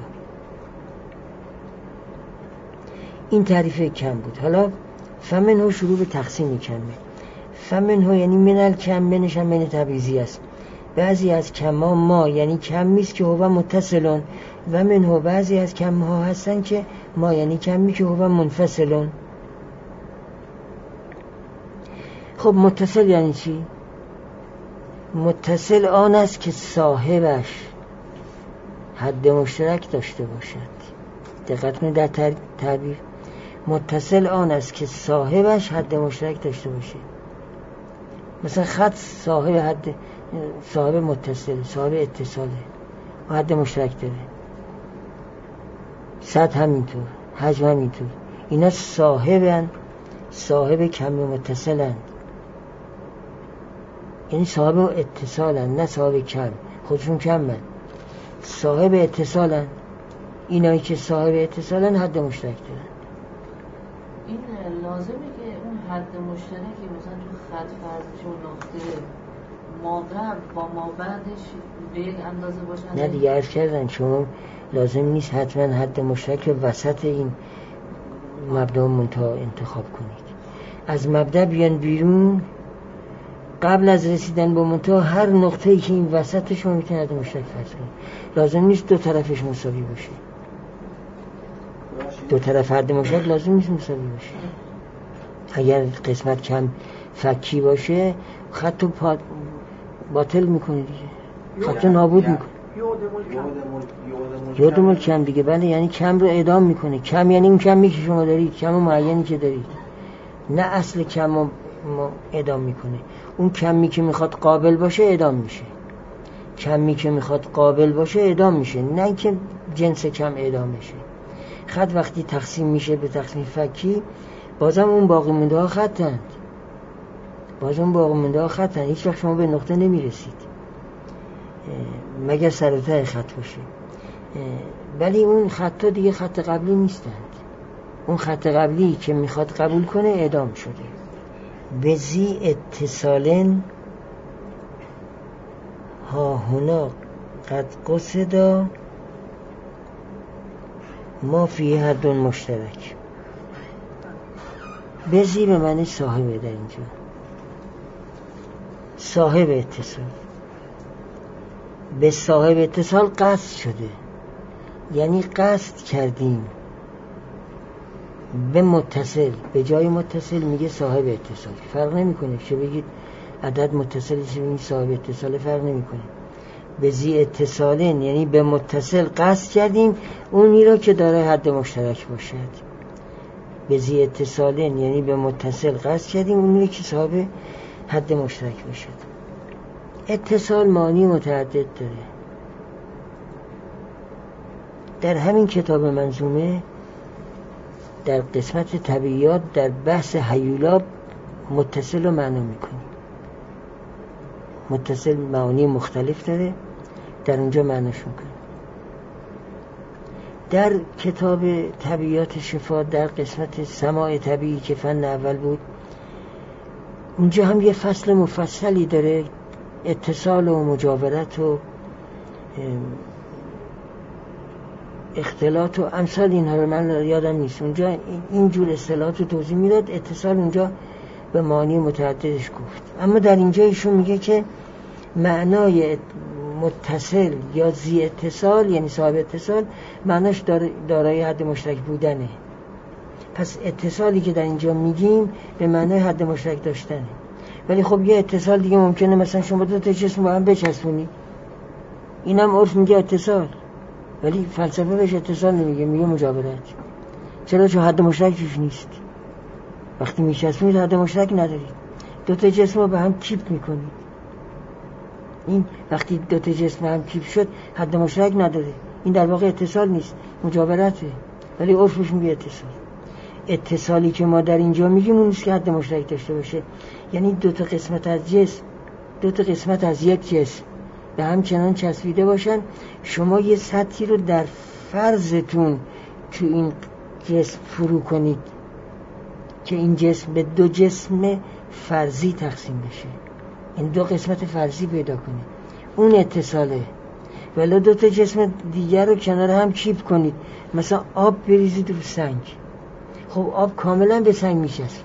این تعریف کم بود. حالا فمنه شروع به تقسیم کمه. فمنه یعنی من الکم، منش هم من تبعیضی است. بعضی از کما ما یعنی کمیست که هو متصلون، و منه بعضی از کم ها هستن که ما یعنی کمی که هو منفصلون. خب متصل یعنی چی؟ متصل آن است که صاحبش حد مشترک داشته باشد. دقت کنید در تعبیر. متصل آن است که صاحبش حد مشترک داشته باشه. مثلا خط صاحب متصل، صاحب اتصاله و حد مشترک داره. سطح همینطور، حجم همینطور. اینا صاحب کم متصلن، یعنی صاحب اتصالن، نه صاحب کم. خودشون کمن، صاحب اتصالن. اینایی که صاحب اتصالن حد مشترک دارن. این لازمه که اون حد مشترکی مثلا تو خط فرضش و نقطه ما قبل با ما بعدش به یک اندازه باشن. نه دیگه عرض کردن شما لازم نیست حتما حد مشترک وسط این مبدا منتها انتخاب کنید. از مبدا بیان بیرون، قبل از رسیدن به منتها هر نقطه‌ای که این وسط شما میتونید حد مشترک فرض کنید. لازم نیست دو طرفش مساوی باشه. دو طرف حد مشترک لازم نیست مساوی باشه. اگر قسمت کم فکی باشه خط رو باطل میکنه دیگه، خط رو نابود میکنه. یادمون کم دیگه، بله، یعنی کم رو اعدام میکنه. کم یعنی اون کمی که شما دارید، کم معینی که دارید، نه اصل کم رو اعدام میکنه. اون کمی که میخواد قابل باشه اعدام میشه، کمی که میخواد قابل باشه اعدام میشه، نه که جنس کم اعدام میشه. خط وقتی تقسیم میشه به تقسیم فکی، بازم اون باقی مونده ها خطند، هیچ وقت شما به نقطه نمیرسید مگر سر و ته خط باشه. ولی اون خطا دیگه خط قبلی نیستند. اون خط قبلی که میخواد قبول کنه اعدام شده. بزی اتصالن ها هنا قد قصدا ما فی حد مشترک. بزی به معنی صاحبه، در اینجا صاحب اتصال. به صاحب اتصال قصد شده، یعنی قصد کردیم به متصل، به جای متصل میگه صاحب اتصال. فرق نمیکنه چه بگید عدد متصل چه بگید صاحب اتصال، فرق نمیکنه. به زی اتصالن یعنی به متصل قصد کردیم اونی را که داره حد مشترک باشد. به زی اتصالن یعنی به متصل قصد کردیم اونی را که صاحب حد مشترک باشد. اتصال معانی متعدد داره. در همین کتاب منظومه در قسمت طبیعیات در بحث هیولا متصل رو معنا میکنیم. متصل معانی مختلف داره، در اونجا معناش میکنیم. در کتاب طبیعیات شفا در قسمت سماع طبیعی که فن اول بود، اونجا هم یه فصل مفصلی داره، اتصال و مجاورت و اختلاط و امثال اینها رو من یادم نیست. اونجا اینجور اصطلاحات رو توضیح میداد. اتصال اونجا به معنی متعددش گفت، اما در اینجا ایشون میگه که معنای متصل یا ذی اتصال یعنی صاحب اتصال معناش دارای حد مشترک بودنه. پس اتصالی که در اینجا میگیم به معنای حد مشترک داشتنه. ولی خب یه اتصال دیگه ممکنه مثلا شما دو تا جسم با هم بچسبونی، اینم عرف میگه اتصال، ولی فلسفه بهش اتصال نمیگه، میگه مجاورت. چرا؟ چون حد مشترک توش نیست. وقتی میچسبونید حد مشترک ندارید. دو تا جسم رو به هم کیپ میکنید. این وقتی دو تا جسم هم کیپ شد حد مشترک نداره. این در واقع اتصال نیست، مجاورته، ولی عرفش میگه اتصال. اتصالی که ما در اینجا میگیم اون نیست که حد مشترک داشته باشه. یعنی دو تا قسمت از جسم، دو تا قسمت از یک جسم به هم چنان چسبیده باشن شما یه سطحی رو در فرضتون تو این جسم فرو کنید که این جسم به دو جسم فرضی تقسیم بشه، این دو قسمت فرضی پیدا کنید، اون اتصاله. ولی دو تا جسم دیگر رو کنار هم کیپ کنید، مثلا آب بریزید رو سنگ، خب آب کاملا به سنگ میچسبه،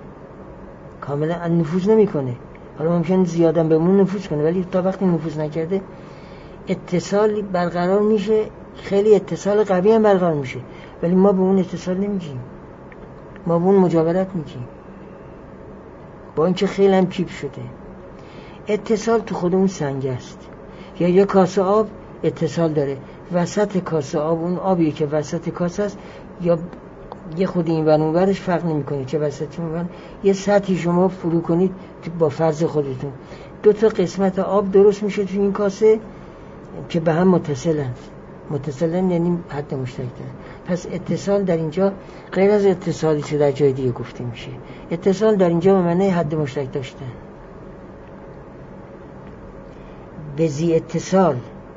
کاملا نفوذ نمیکنه. حالا ممکن زیادم بمون نفوذ کنه، ولی تا وقتی نفوذ نکرده اتصال برقرار میشه، خیلی اتصال قوی هم برقرار میشه، ولی ما به اون اتصال نمیگیم، ما به اون مجاورت میگیم، با اینکه خیلی هم کیپ شده. اتصال تو خود اون سنگ است. یا یه کاسه آب اتصال داره، وسط کاسه آب، اون آبی که وسط کاسه است یا یه خود این ور اون ورش فرق نمی‌کنه چه وسط اون ور، یه سطحی شما فرو کنید با فرض خودتون، دو تا قسمت آب درست میشه تو این کاسه که به هم متصلن یعنی حد مشترک داره. پس اتصال در اینجا غیر از اتصالی که در جای دیگه گفته میشه، اتصال در اینجا به معنی حد مشترک داشتن. بزی اتصال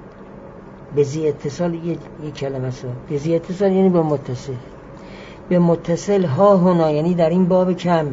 یه کلمه است. بزی اتصال یعنی با متصل، به متصل ها هنا یعنی در این باب کم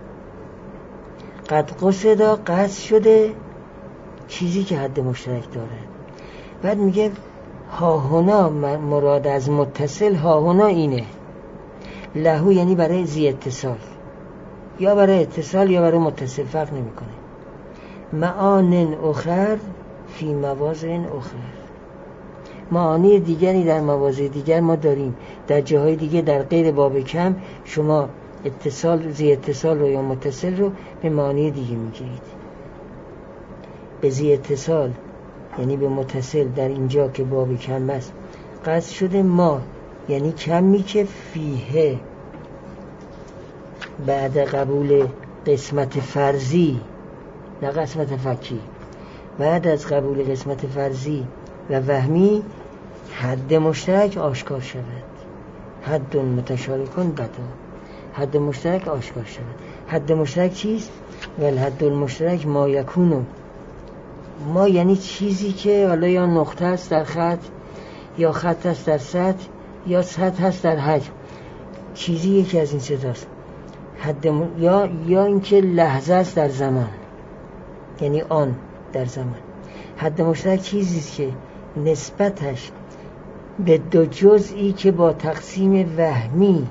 قد قصدا قصد شده چیزی که حد مشترک داره. بعد میگه ها هنا مراد از متصل ها هنا اینه، لهو یعنی برای ذی اتصال، یا برای اتصال یا برای متصل، فرق نمیکنه. معانن اخر فی مواضع اخر، معانی دیگری در مواضع دیگر ما داریم، در جاهای دیگه در غیر باب کم شما اتصال، ذی اتصال رو یا متصل رو به معانی دیگه میگیرید. به ذی اتصال یعنی به متصل در اینجا که باب کم است قصد شده ما، یعنی کمی که فیه بعد قبول قسمت فرضی نه قسمت فکی، بعد از قبول قسمت فرضی و وهمی حد مشترک آشکار شود. حد متشارکون بدا، حد مشترک آشکار شود. حد مشترک چیست؟ والحد المشترک ما یکونو، ما یعنی چیزی که حالا یا نقطه است در خط، یا خط است در سطح، یا سطح است در حجم، چیزی یکی از این ستاست. یا اینکه لحظه است در زمان، یعنی آن در زمان. حد مشترک چیزی است که نسبتش به دو جزئی که با تقسیم وهمی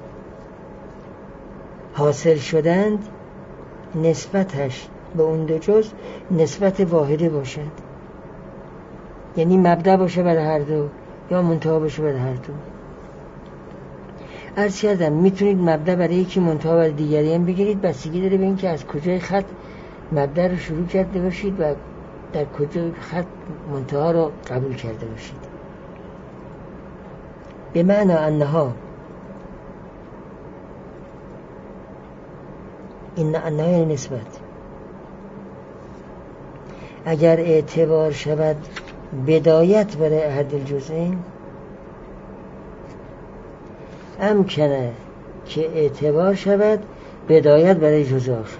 حاصل شدند، نسبتش به اون دو جزء نسبت واحده باشد، یعنی مبدأ باشه برای هر دو یا منتها باشه برای هر دو. عرض کردم میتونید مبدأ برای یکی منتها برای دیگری هم بگیرید، بستگی داره به این که از کجای خط مبدأ رو شروع کرده باشید و در کجای خط منتها رو قبول کرده باشید. به معنی انها، این انهای نسبت اگر اعتبار شود بدایت برای احد الجزئین، امکنه که اعتبار شود بدایت برای جزء آخر.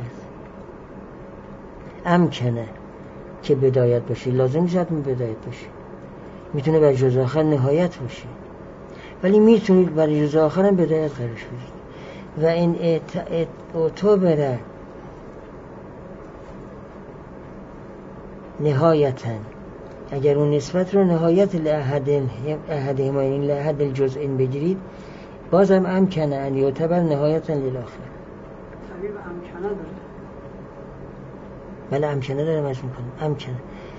امکنه که بدایت باشه، لازم نیست حتما بدایت باشه، میتونه برای جزء آخر نهایت باشه، ولی میتونید برای جزء آخر هم بدایت قرارش بدید. و این اعتبار نهایتاً، اگر اون نسبت رو نهایت لأحد هماین لأحد الجزئین بگیرید، بازم امکنه ان یعتبر نهایتاً للآخر. تعبیر امکنه داره. بله امکنه داره مجموع کنم. امکنه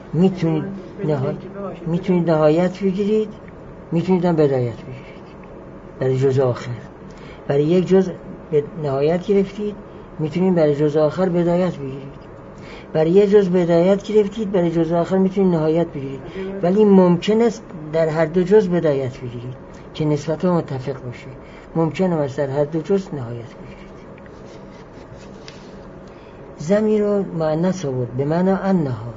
میتونید نهایت بگیرید، میتونید هم بدایت بگیرید برای جزء آخر. برای یک جزء نهایت گرفتید، میتونید برای جزء آخر بدایت بگیرید. برای یک جزء بدایت گرفتید، برای جزء آخر میتونید نهایت بگیرید. ولی ممکن است در هر دو جزء بدایت بگیرید که نسبت‌ها متفق باشه. ممکن است در هر دو جزء نهایت بگیرید. ضمیر رو مؤنث آورد به معنی انها،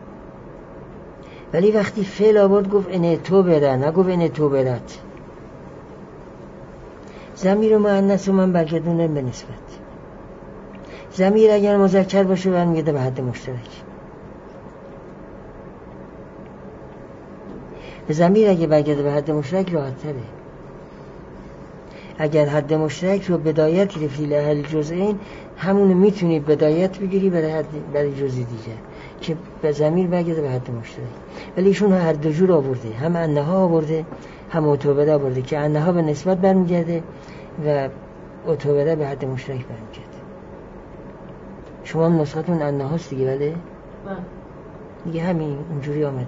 ولی وقتی فعل آورد گفت ان تو بره، نگفت ان تو برد. ضمیر مؤنث رو من برگردونم به نسبت. ضمیر اگر مذکر باشه برمیگرده به حد مشترک. ضمیر اگه برگرده به حد مشترک راحت تره. اگر حد مشترک رو بدایت گرفتی لأحد الجزئین، همونو میتونی بدایت بگیری برای جزئی دیگه که به ضمیر برگرده به حد مشترک. ولی ایشون هر دو جور آورده، هم انها آورده هم اتوبره آورده که انها به نسبت برمیگرده و اتوبره به حد مشترک برمیگرده. شما هم نسختون انهاست دیگه؟ بله دیگه همین اونجوری آمده.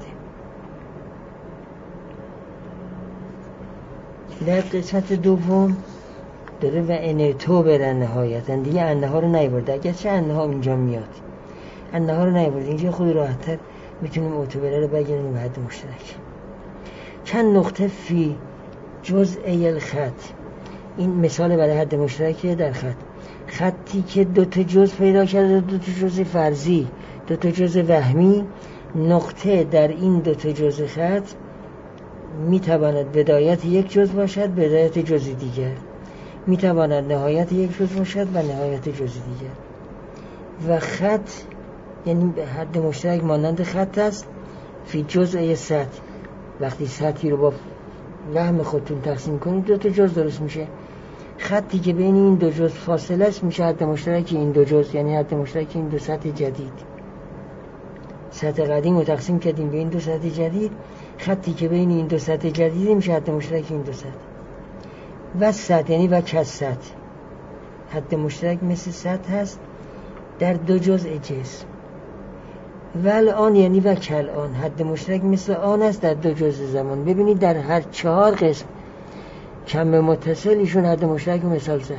در قسمت دوم داره و ان تو بره نهایتا، دیگه انها رو نیورده. اگر چه انها اونجا میاد، انها رو نیورده، اینجا خود راحت‌تر میتونیم اتوبره رو بگیریم به حد مشترک. چند نقطه فی جزئی الخط، این مثال برای حد مشترک در خط. خطی که دو تا جزء پیدا کرده، دو تا جزء فرضی، دو تا جزء وهمی، نقطه در این دو تا جزء خط میتواند بدایت یک جزء باشد، بدایت جزء دیگر، میتواند نهایت یک جزء باشد و نهایت جزء دیگر. و خط یعنی حد مشترک مانند خط است فی جزئی سطح. وقتی سطحی رو با وهم خودتون تقسیم کنید دو تا جزء درست میشه. خطی که بین این دو جزء فاصله است میشه حد مشترک این دو جزء، یعنی حد مشترک این دو سطح جدید. سطح قدیم رو تقسیم کردیم به این دو سطح جدید، خطی که بین این دو سطح جدید میشه حد مشترک این دو سطح. و سطح یعنی و کس سطح، حد مشترک مثل سطح هست در دو جزء جسم. و الان یعنی و کل آن، حد مشترک مثل آن است در دو جزء زمان. ببینید در هر 4 قسم کم متصل ایشون حد مشترک رو مثال زد،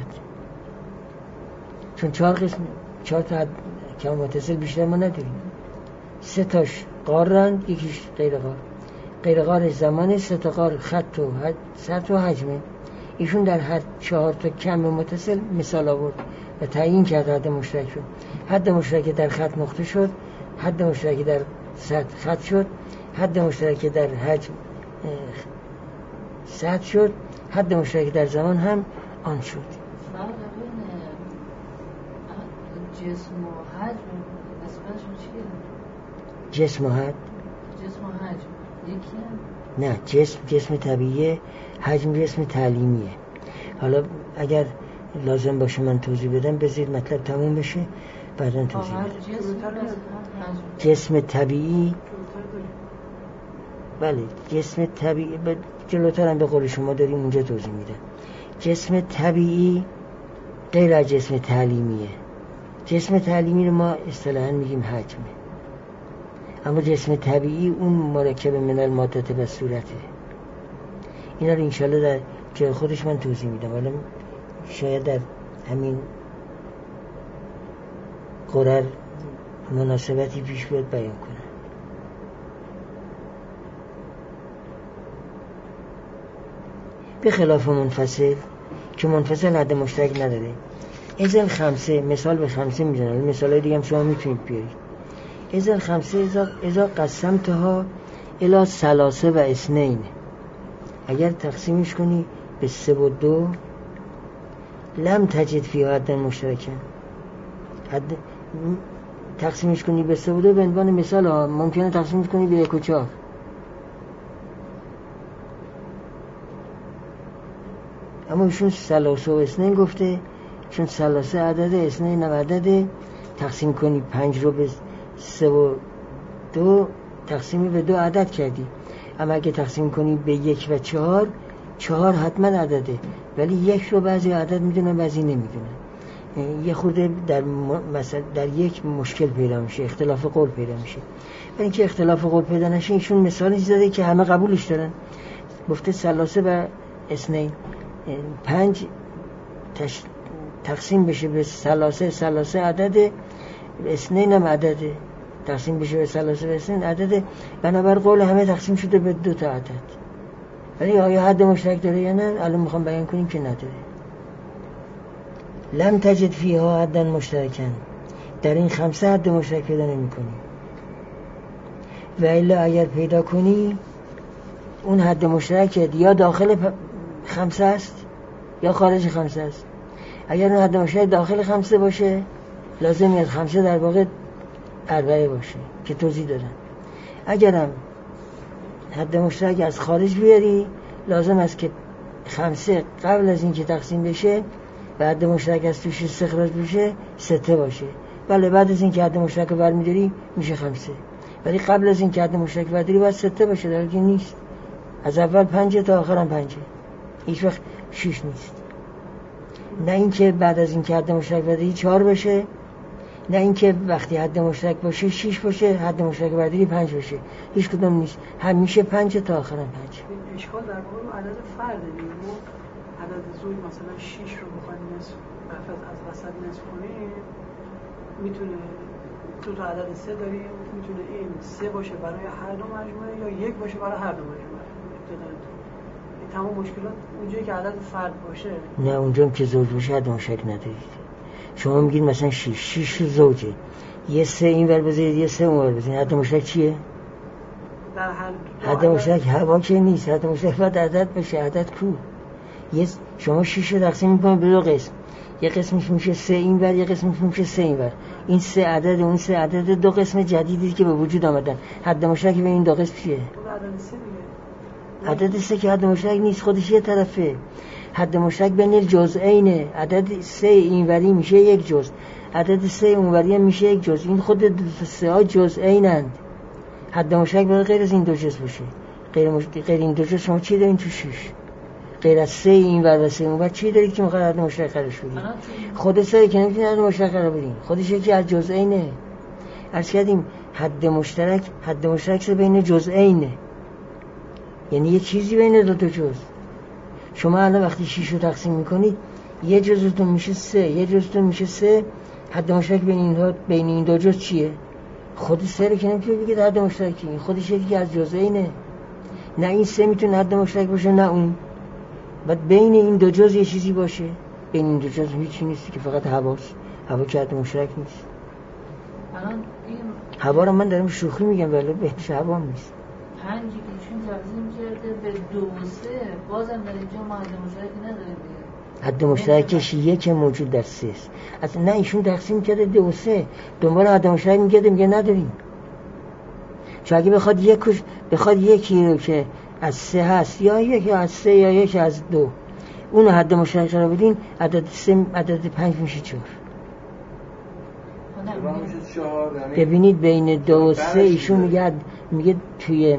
چون 4 قسم 4 تا حد کم متصل بیشتر ما نداریم. 3 تاش غارن، یکیش غیر غار. غیر غار زمان، 3 تا غار خط و سطح و حجمه. ایشون در هر 4 تا کم متصل مثال آورد و تعیین کرد حد مشترک شد. حد مشترک در خط نقطه شد، حد مشترک در سطح خط شد، حد مشترک در حجم سطح شد، حد مشترک در زمان هم آن شد. جسم و حجم نسبتشون چیه؟ جسم و حجم یکی هم؟ نه، جسم طبیعیه، حجم جسم تعلیمیه. حالا اگر لازم باشه من توضیح بدم، بذارید مطلب تموم بشه بعداً توضیح بدم. جسم طبیعی، بله جسم طبیعی جلوتر هم به قول شما داریم اونجا توضیح میدم. جسم طبیعی غیر از جسم تعلیمیه. جسم تعلیمی رو ما اصطلاحاً میگیم حجمه، اما جسم طبیعی اون مرکب من المادة و صورته. اینا رو انشالله در جای خودش من توضیح میدم. حالا شاید در همین قرار مناسبتی پیش بیاد بیان کنم. به خلاف منفصل که منفصل حد مشترک نداره. ازل خمسه، مثال به خمسه میزنم، مثال دیگه هم شما میتونید بیارید. ازل خمسه ازا قسمتها الی ثلاثه و اثنین، اگر تقسیمش کنی به 3 و 2، لم تجد فیها حد مشترکن. حد تقسیمش کنی به 3 و 2 به عنوان مثال ها، ممکنه تقسیمش کنی به 1 و 4. اما ایشون ثلاثه و اثنین گفته، چون ثلاثه عدد، اثنین هم عدد، تقسیم کنی 5 رو به 3 و 2 تقسیمی به 2 عدد کردی. اما اگه تقسیم کنی به 1 و 4، 4 حتما عدده، ولی 1 رو بعضی عدد میدونن بعضی نمیدونن. یه خورده مثلا در یک مشکل پیدا میشه، اختلاف قول پیدا میشه. برای اینکه اختلاف قول پیدا نشه ایشون مثالی زده که همه قبولش دارن. گفته ثلاثه و اثنین، 5 تقسیم بشه به ثلاثه عدده، اثنین هم عدده، تقسیم بشه به ثلاثه و اثنین عدده. بنابر قول همه تقسیم شده به 2 تا عدد. ولی آیا حد مشترک داره یا نه؟ الان میخوام بیان کنیم که نداره. لم تجد فیها حدا مشترکن، در این 5 حد مشترک پیدا نمی کنی. و الا اگر پیدا کنی اون حد مشترک یا داخل 5 است یا خارج 5 است. اگر اون حد مشترک داخل 5 باشه لازم میاد 5 در واقع 4 باشه که توضیح دادم. اگرم حد مشترک از خارج بیاری لازم است که 5 قبل از این که تقسیم بشه و حد مشترک از توش استخراج بشه 3 باشه. بله بعد از این که حد مشترک رو برمی‌داری میشه 5، ولی قبل از این که حد مشترک برداری باید 3 باشه، در حالی که نیست. از اول 5 تا آخر هم 5، هیچ وقت 6 نیست. نه اینکه بعد از این که حد مشترک برداری 4 بشه، نه اینکه وقتی حد مشترک باشه 6 باشه، حد مشترک برداری 5 باشه. هیچ کدوم نیست، همیشه 5 تا آخر هم 5. اشکال در واقع عدد فرد دیگه. ما عدد زوج مثلا 6 رو بخوایم نصف از وسط نصف کنیم، میتونه 2 تا عدد 3 داریم، میتونه این 3 باشه برای هر دو مجموعه یا 1 باشه برای هر دو مجموعه. تمام مشکلات اونجایی که عدد فرد باشه. نه اونجا که زوج باشه حد مشترک ندارید. شما میگید مثلا 6 زوجه، یه 3 این ور بذارید یه 3 اون ور بذارید، حد مشترک چیه؟ در حد مشترک هوا که نیست، حد مشترک باید عدد باشه. عدد کو؟ شما 6 رو تقسیم میکنید به 2 قسم، یه قسمش میشه 3 این ور، یه قسمش میشه 3 این ور. این 3 عدد اون 3 عدد 2 قسم جدیدی که به وجود آمدن. حد مشترک بین این 2 قسم چیه؟ عدد 3 که حد مشترک نیست، خودش یه طرفه. حد مشترک بین الجزئین، عدد 3 اینوری میشه 1 جزء، عدد 3 اونوری میشه 1 جزء. این خود 3 ها جزئینند. حد مشترک باید غیر از این 2 جزء باشه. غیر این 2 جزء شما چی دارین تو 6؟ غیر از 3 اینور و 3 اونور چی دارید که میخواد حد مشترک قرارش بدید؟ خود 3 که نمیتونید حد مشترک قرار بدین، خودش یکی از جزئینه. عرض کردیم حد مشترک بین جزئینه، یعنی یه چیزی بین 2 تا جزء. شما الان وقتی 6 رو تقسیم میکنید یه جزءتون میشه 3، یه جزءتون میشه 3. حد مشترک بین این 2 جزء چیه؟ خود سه رو که نمیتونه بگه حد مشترکی، این خودش یکی از جزئینه. نه این سه میتونه حد مشترک باشه نه اون. بعد بین این دو جزء یه چیزی باشه. بین این دو جزء هیچی نیست که فقط هواست. هوا که حد مشترک نیست. هوا رو من دارم شوخی میگم ولی بهش هوا نیست. 5 که ایشون تقسیم کرده به 2 و 3 بازم در اینجا ما حد مشترکی نداریم. حد مشترکش یک موجود در 3 است. اصلا نه ایشون تقسیم کرده 2 و 3 دنبال حد مشترک میگه میگه نداریم. چون اگه بخواد یکی رو که از 3 هست یا یکی از 3 یا یکی از 2 اون حد مشترک قرار بدین عدد 3 عدد 5 میشه 4. ببینید بین 2 و 3 ایشون میگه توی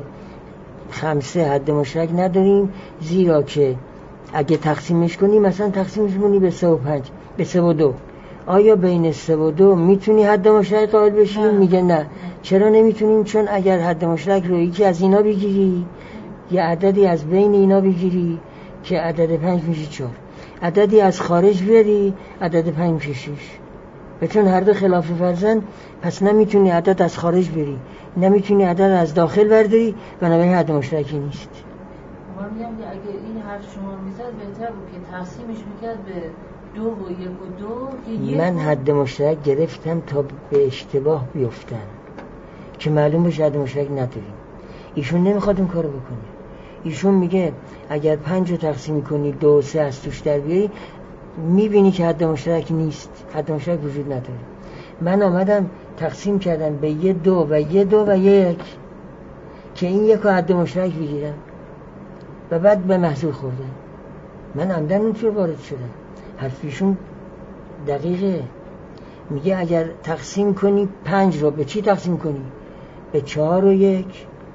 5 حد مشترک نداریم، زیرا که اگه تقسیمش کنی مثلا تقسیمش کنی به 3 و 5 به 3 و 2 آیا بین 3 و 2 میتونی حد مشترک قائل بشی؟ میگه نه. چرا نمیتونیم؟ چون اگر حد مشترک رو یکی از اینا بگیری یه عددی از بین اینا بگیری که عدد 5 میشه 4، عددی از خارج بیاری عدد 5 میشه 6. و چون هر دو خلاف فرزن پس نمیتونی عدد از خارج بری نمیتونی عدد از داخل برداری بنابراین حد مشترکی نیست. من میگم که اگه این حرف شما میزد بهتر بود که تقسیمش میکرد به 2 و 1 و 2 که من حد مشترک گرفتم تا به اشتباه بیفتن که معلوم بشه حد مشترک نداریم. ایشون نمیخواد اون کارو بکنه. ایشون میگه اگر 5 رو تقسیم کنی 2 و 3 از توش در بیاری میبینی که حد مشترک نیست، حد مشترک وجود نداره. من آمدم تقسیم کردم به 1 2 و 1 2 و 1 که این یک حد مشترک بگیرم و بعد به محصول خوردم. من عمدن اونطور وارد شدم. حرفیشون دقیقه. میگه اگر تقسیم کنی 5 رو به چی تقسیم کنی؟ به 4 و 1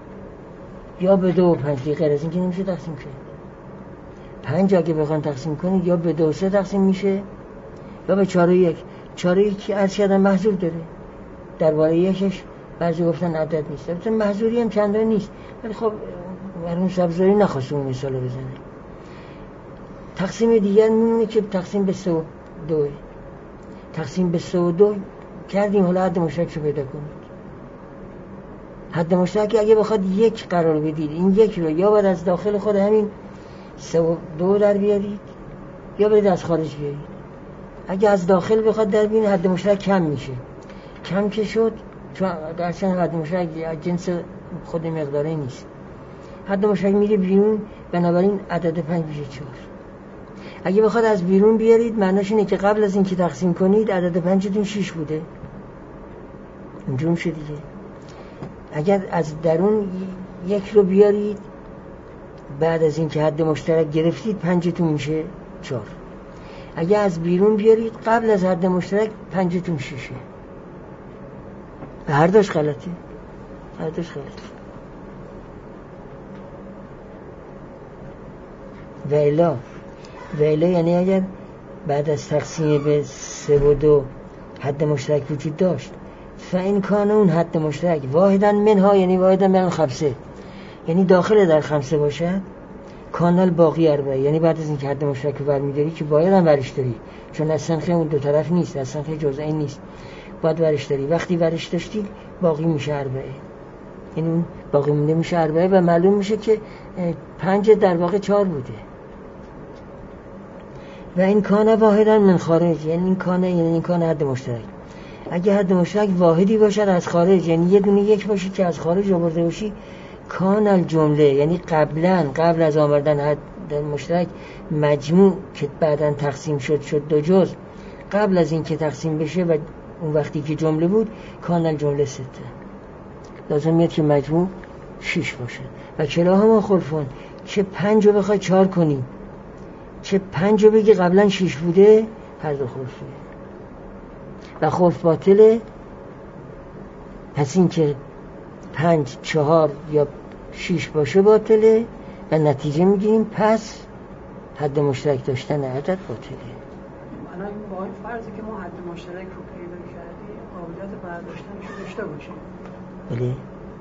یا به 2 و 5. غیر از این که نمیشه تقسیم کرد. 5 اگه بخوان تقسیم کنید یا به 2 و 3 تقسیم میشه یا به 4 و 1. 4 و 1 عرض کردن محظور داره. درباره یکش بعضی گفتن عدد نیست. البته محظوری هم چندان نیست. ولی خب مرحوم سبزواری نخواست اون مثال بزنه. تقسیم دیگر میمونه که تقسیم به 3 و 2. تقسیم به 3 و 2 کردیم. حالا حد مشترک رو پیدا کنید. حد مشترک اگه بخواد 1 قرار بدید این 1 رو یا باید از داخل خود همین 3 و 2 در بیارید یا باید از خارج بیارید. اگه از داخل بخواد در بیارید حد مشترک کم میشه. کم که شد چون اصلا حد مشترک جنس خود مقداره نیست. حد مشترک میره بیرون بنابراین عدد 5 میشه 4. اگه بخواد از بیرون بیارید معناش اینه که قبل از اینکه تقسیم کنید عدد 5 تون 6 بوده. اینجوری میشه دیگه. اگر از درون 1 رو بیارید بعد از اینکه حد مشترک گرفتید 5 تون میشه 4. اگه از بیرون بیارید قبل از حد مشترک 5 تون 6. هر دوش غلطه. هر دوش غلطه. و الا یعنی اگر بعد از تقسیم به 3 و 2 حد مشترک وجود داشت فإن کان اون حد مشترک واحدا منها یعنی واحدا من 5 یعنی داخل در 5 باشد کانال باقی 4 یعنی بعد از اینکه حد مشترک رو برمی‌داری که باید هم ورش داری چون از سنخ اون دو طرف نیست از سنخ جزئی نیست باید ورش داری. وقتی ورش داشتی باقی میشه 4 یعنی اون باقی مونده میشه 4 و معلوم میشه که 5 در واقع 4 بوده. و این کانه واحدا من خارج یعنی این کانه یعنی این کانه حد مشترک. اگه حد مشترک واحدی باشد از خارج یعنی یه دونه 1 باشه که از خارج آورده باشی کان الجمله یعنی قبل از آوردن حد مشترک مجموع که بعداً تقسیم شد 2 جزء قبل از این که تقسیم بشه و اون وقتی که جمله بود کان الجمله 6 لازم میاد که مجموع 6 باشه. و کلاهما خلفون چه 5 رو بخوای 4 کنی چه 5 رو بگی قبلا 6 بوده هر دو خلفه و خلف باطله. پس این که 5 4 یا 6 باشه باطله و نتیجه میگیریم پس حد مشترک داشتن عدد باطله. الان با این فرضی که ما حد مشترک رو پیدا کردیم قابلیت برداشتنش رو داشته باشیم. بله.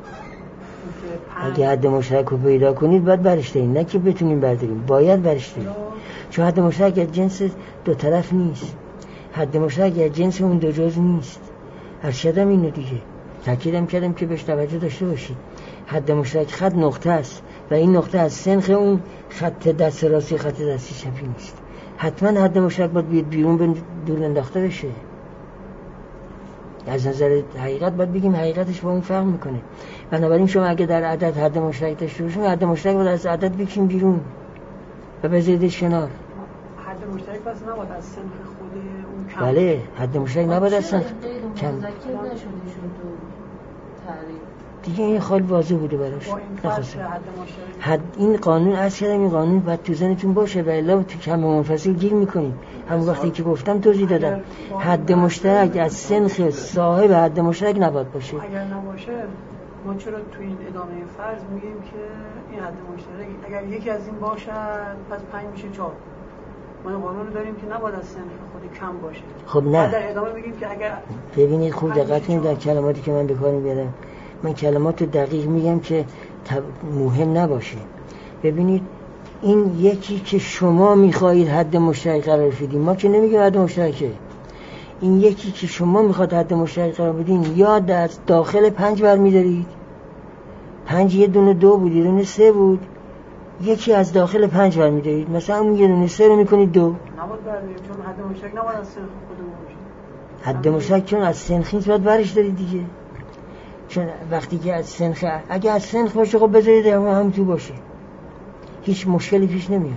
اگه حد مشترک رو پیدا کنید باید برش دارید نه که بتونیم برداریم باید برش دارید چون حد مشترک از جنس دو طرف نیست. حد مشترک از جنس اون دو جزء نیست. ارشدم اینو دیگه تاکیدم کردم که بهش توجه داشته باشید. حد مشترک خط نقطه است و این نقطه از سنخ اون خط دست راستی خط دستی چپی نیست. حتما حد مشترک باید بیاد بیرون به دور انداخته بشه. از نظر حقیقت باید بگیم حقیقتش با اون فرق میکنه. بنابراین شما اگه در عدد حد مشترک داشته باشید، حد مشترک باید از عدد بکشیم بیرون و بذاریدش کنار. حد مشترک پس نباید از سنخ خود اون کم. بله، حد مشترک نباید از سنخ کم. دیگه این خیلی واضح بوده براش. نخواستم. این قانون از کردم، این قانون باید تو ذهنتون باشه و الا تو کم منفصل گیر میکنید. همون وقتی که گفتم توضیح دادم حد مشترک از سنخ صاحب حد مشترک نباید باشه. اگر نباشه ما چرا تو این ادامه فرض میگیم که این حد مشترک اگر یکی از این باشد پس 5 میشه 4. ما این قانون رو داریم که نباید از سنخ خود کم باشه. خب نه، در ادامه میگیم که اگر ببینید خوب دقت کنید در کلماتی که من به کار میبرم. من کلمات دقیق میگم که مهم نباشه. ببینید این یکی که شما میخواهید حد مشترک قرار بدین، ما که نمیگیم حد مشترکه. این یکی که شما میخواهید حد مشترک قرار بدین یا در داخل 5 برمیدارید. 5 یه دونه 2 بود، یه دونه 3 بود، یکی از داخل 5 برمیدارید. مثلا اون یه دونه 3 رو میکنید 2. نباید بردارید چون حد مشترک نباید از سنخ خودمون باشه. حد مشترک چون از سنخ نیست باید برش دارید دیگه. چون وقتی که از سنخ، اگه از سنخ باشه خب بذارید هم تو باشه، هیچ مشکلی پیش نمیاد.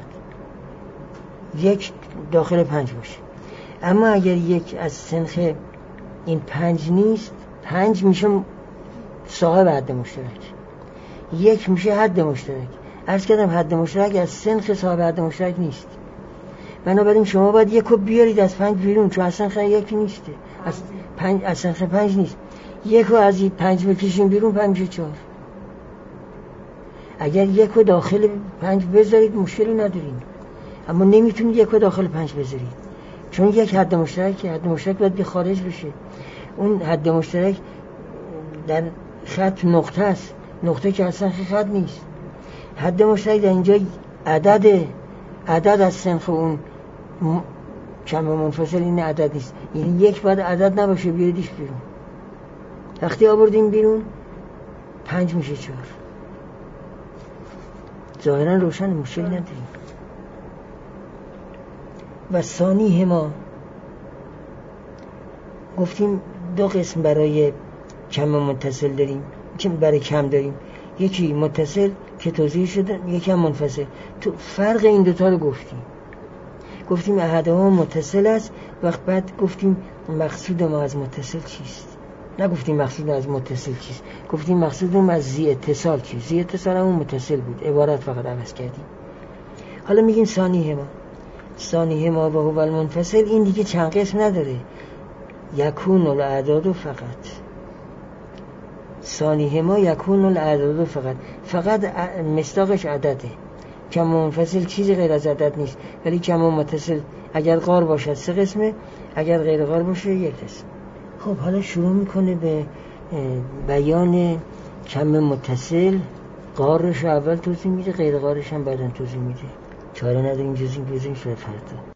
یک داخل 5 باشه. اما اگر یک از سنخ این 5 نیست، 5 میشه صاحب حد مشترک، یک میشه حد مشترک. عرض کردم حد مشترک از سنخ صاحب حد مشترک نیست. بنابراین شما باید یک رو بیارید از 5 بیرون، چون از سنخ یک نیسته، از سنخ 5 نیست. یک رو از 5 بکشیم بیرون 5 میشه 4. اگر یک رو داخل 5 بذارید مشکلی نداریم، اما نمیتونید یک رو داخل 5 بذارید چون یک حد مشترک، حد مشترک باید به خارج بشه. اون حد مشترک در خط نقطه است، نقطه که اصلا خط نیست. حد مشترک در اینجا عدد از سنخ اون کم منفصل این عدد نیست. یعنی یک باید عدد نباشه بیاریدش بیرون. وقتی آوردیم بیرون 5 میشه 4. ظاهرا روشن، مشکلی نداریم. و ثانی ما گفتیم 2 قسم برای کم متصل داریم، که برای کم داریم. یکی متصل که توضیح شده، یکی هم منفصل. تو فرق این دوتا رو گفتیم احدهما متصل است. وقت بعد گفتیم مقصود ما از متصل چیست. نگفتیم مقصود از متصل چیست، گفتیم مقصود ما از ذی اتصال چیست. ذی اتصال همون متصل بود، عبارت فقط عوض کردیم. حالا میگیم ثانی ما و هو المنفصل. این دیگه چند قسم نداره، یکون الاعداد فقط. ثانی ما یکون الاعداد فقط مصداقش عدده. کم منفصل چیزی غیر از عدد نیست، ولی کم متصل اگر قار باشد 3 قسمه، اگر غیر قار باشه 1 قسم. خب حالا شروع میکنه به بیان کم متصل. قارش اول توضیح میده، غیر قارش هم بعداً توضیح میده. چاره نداریم جز این فردا.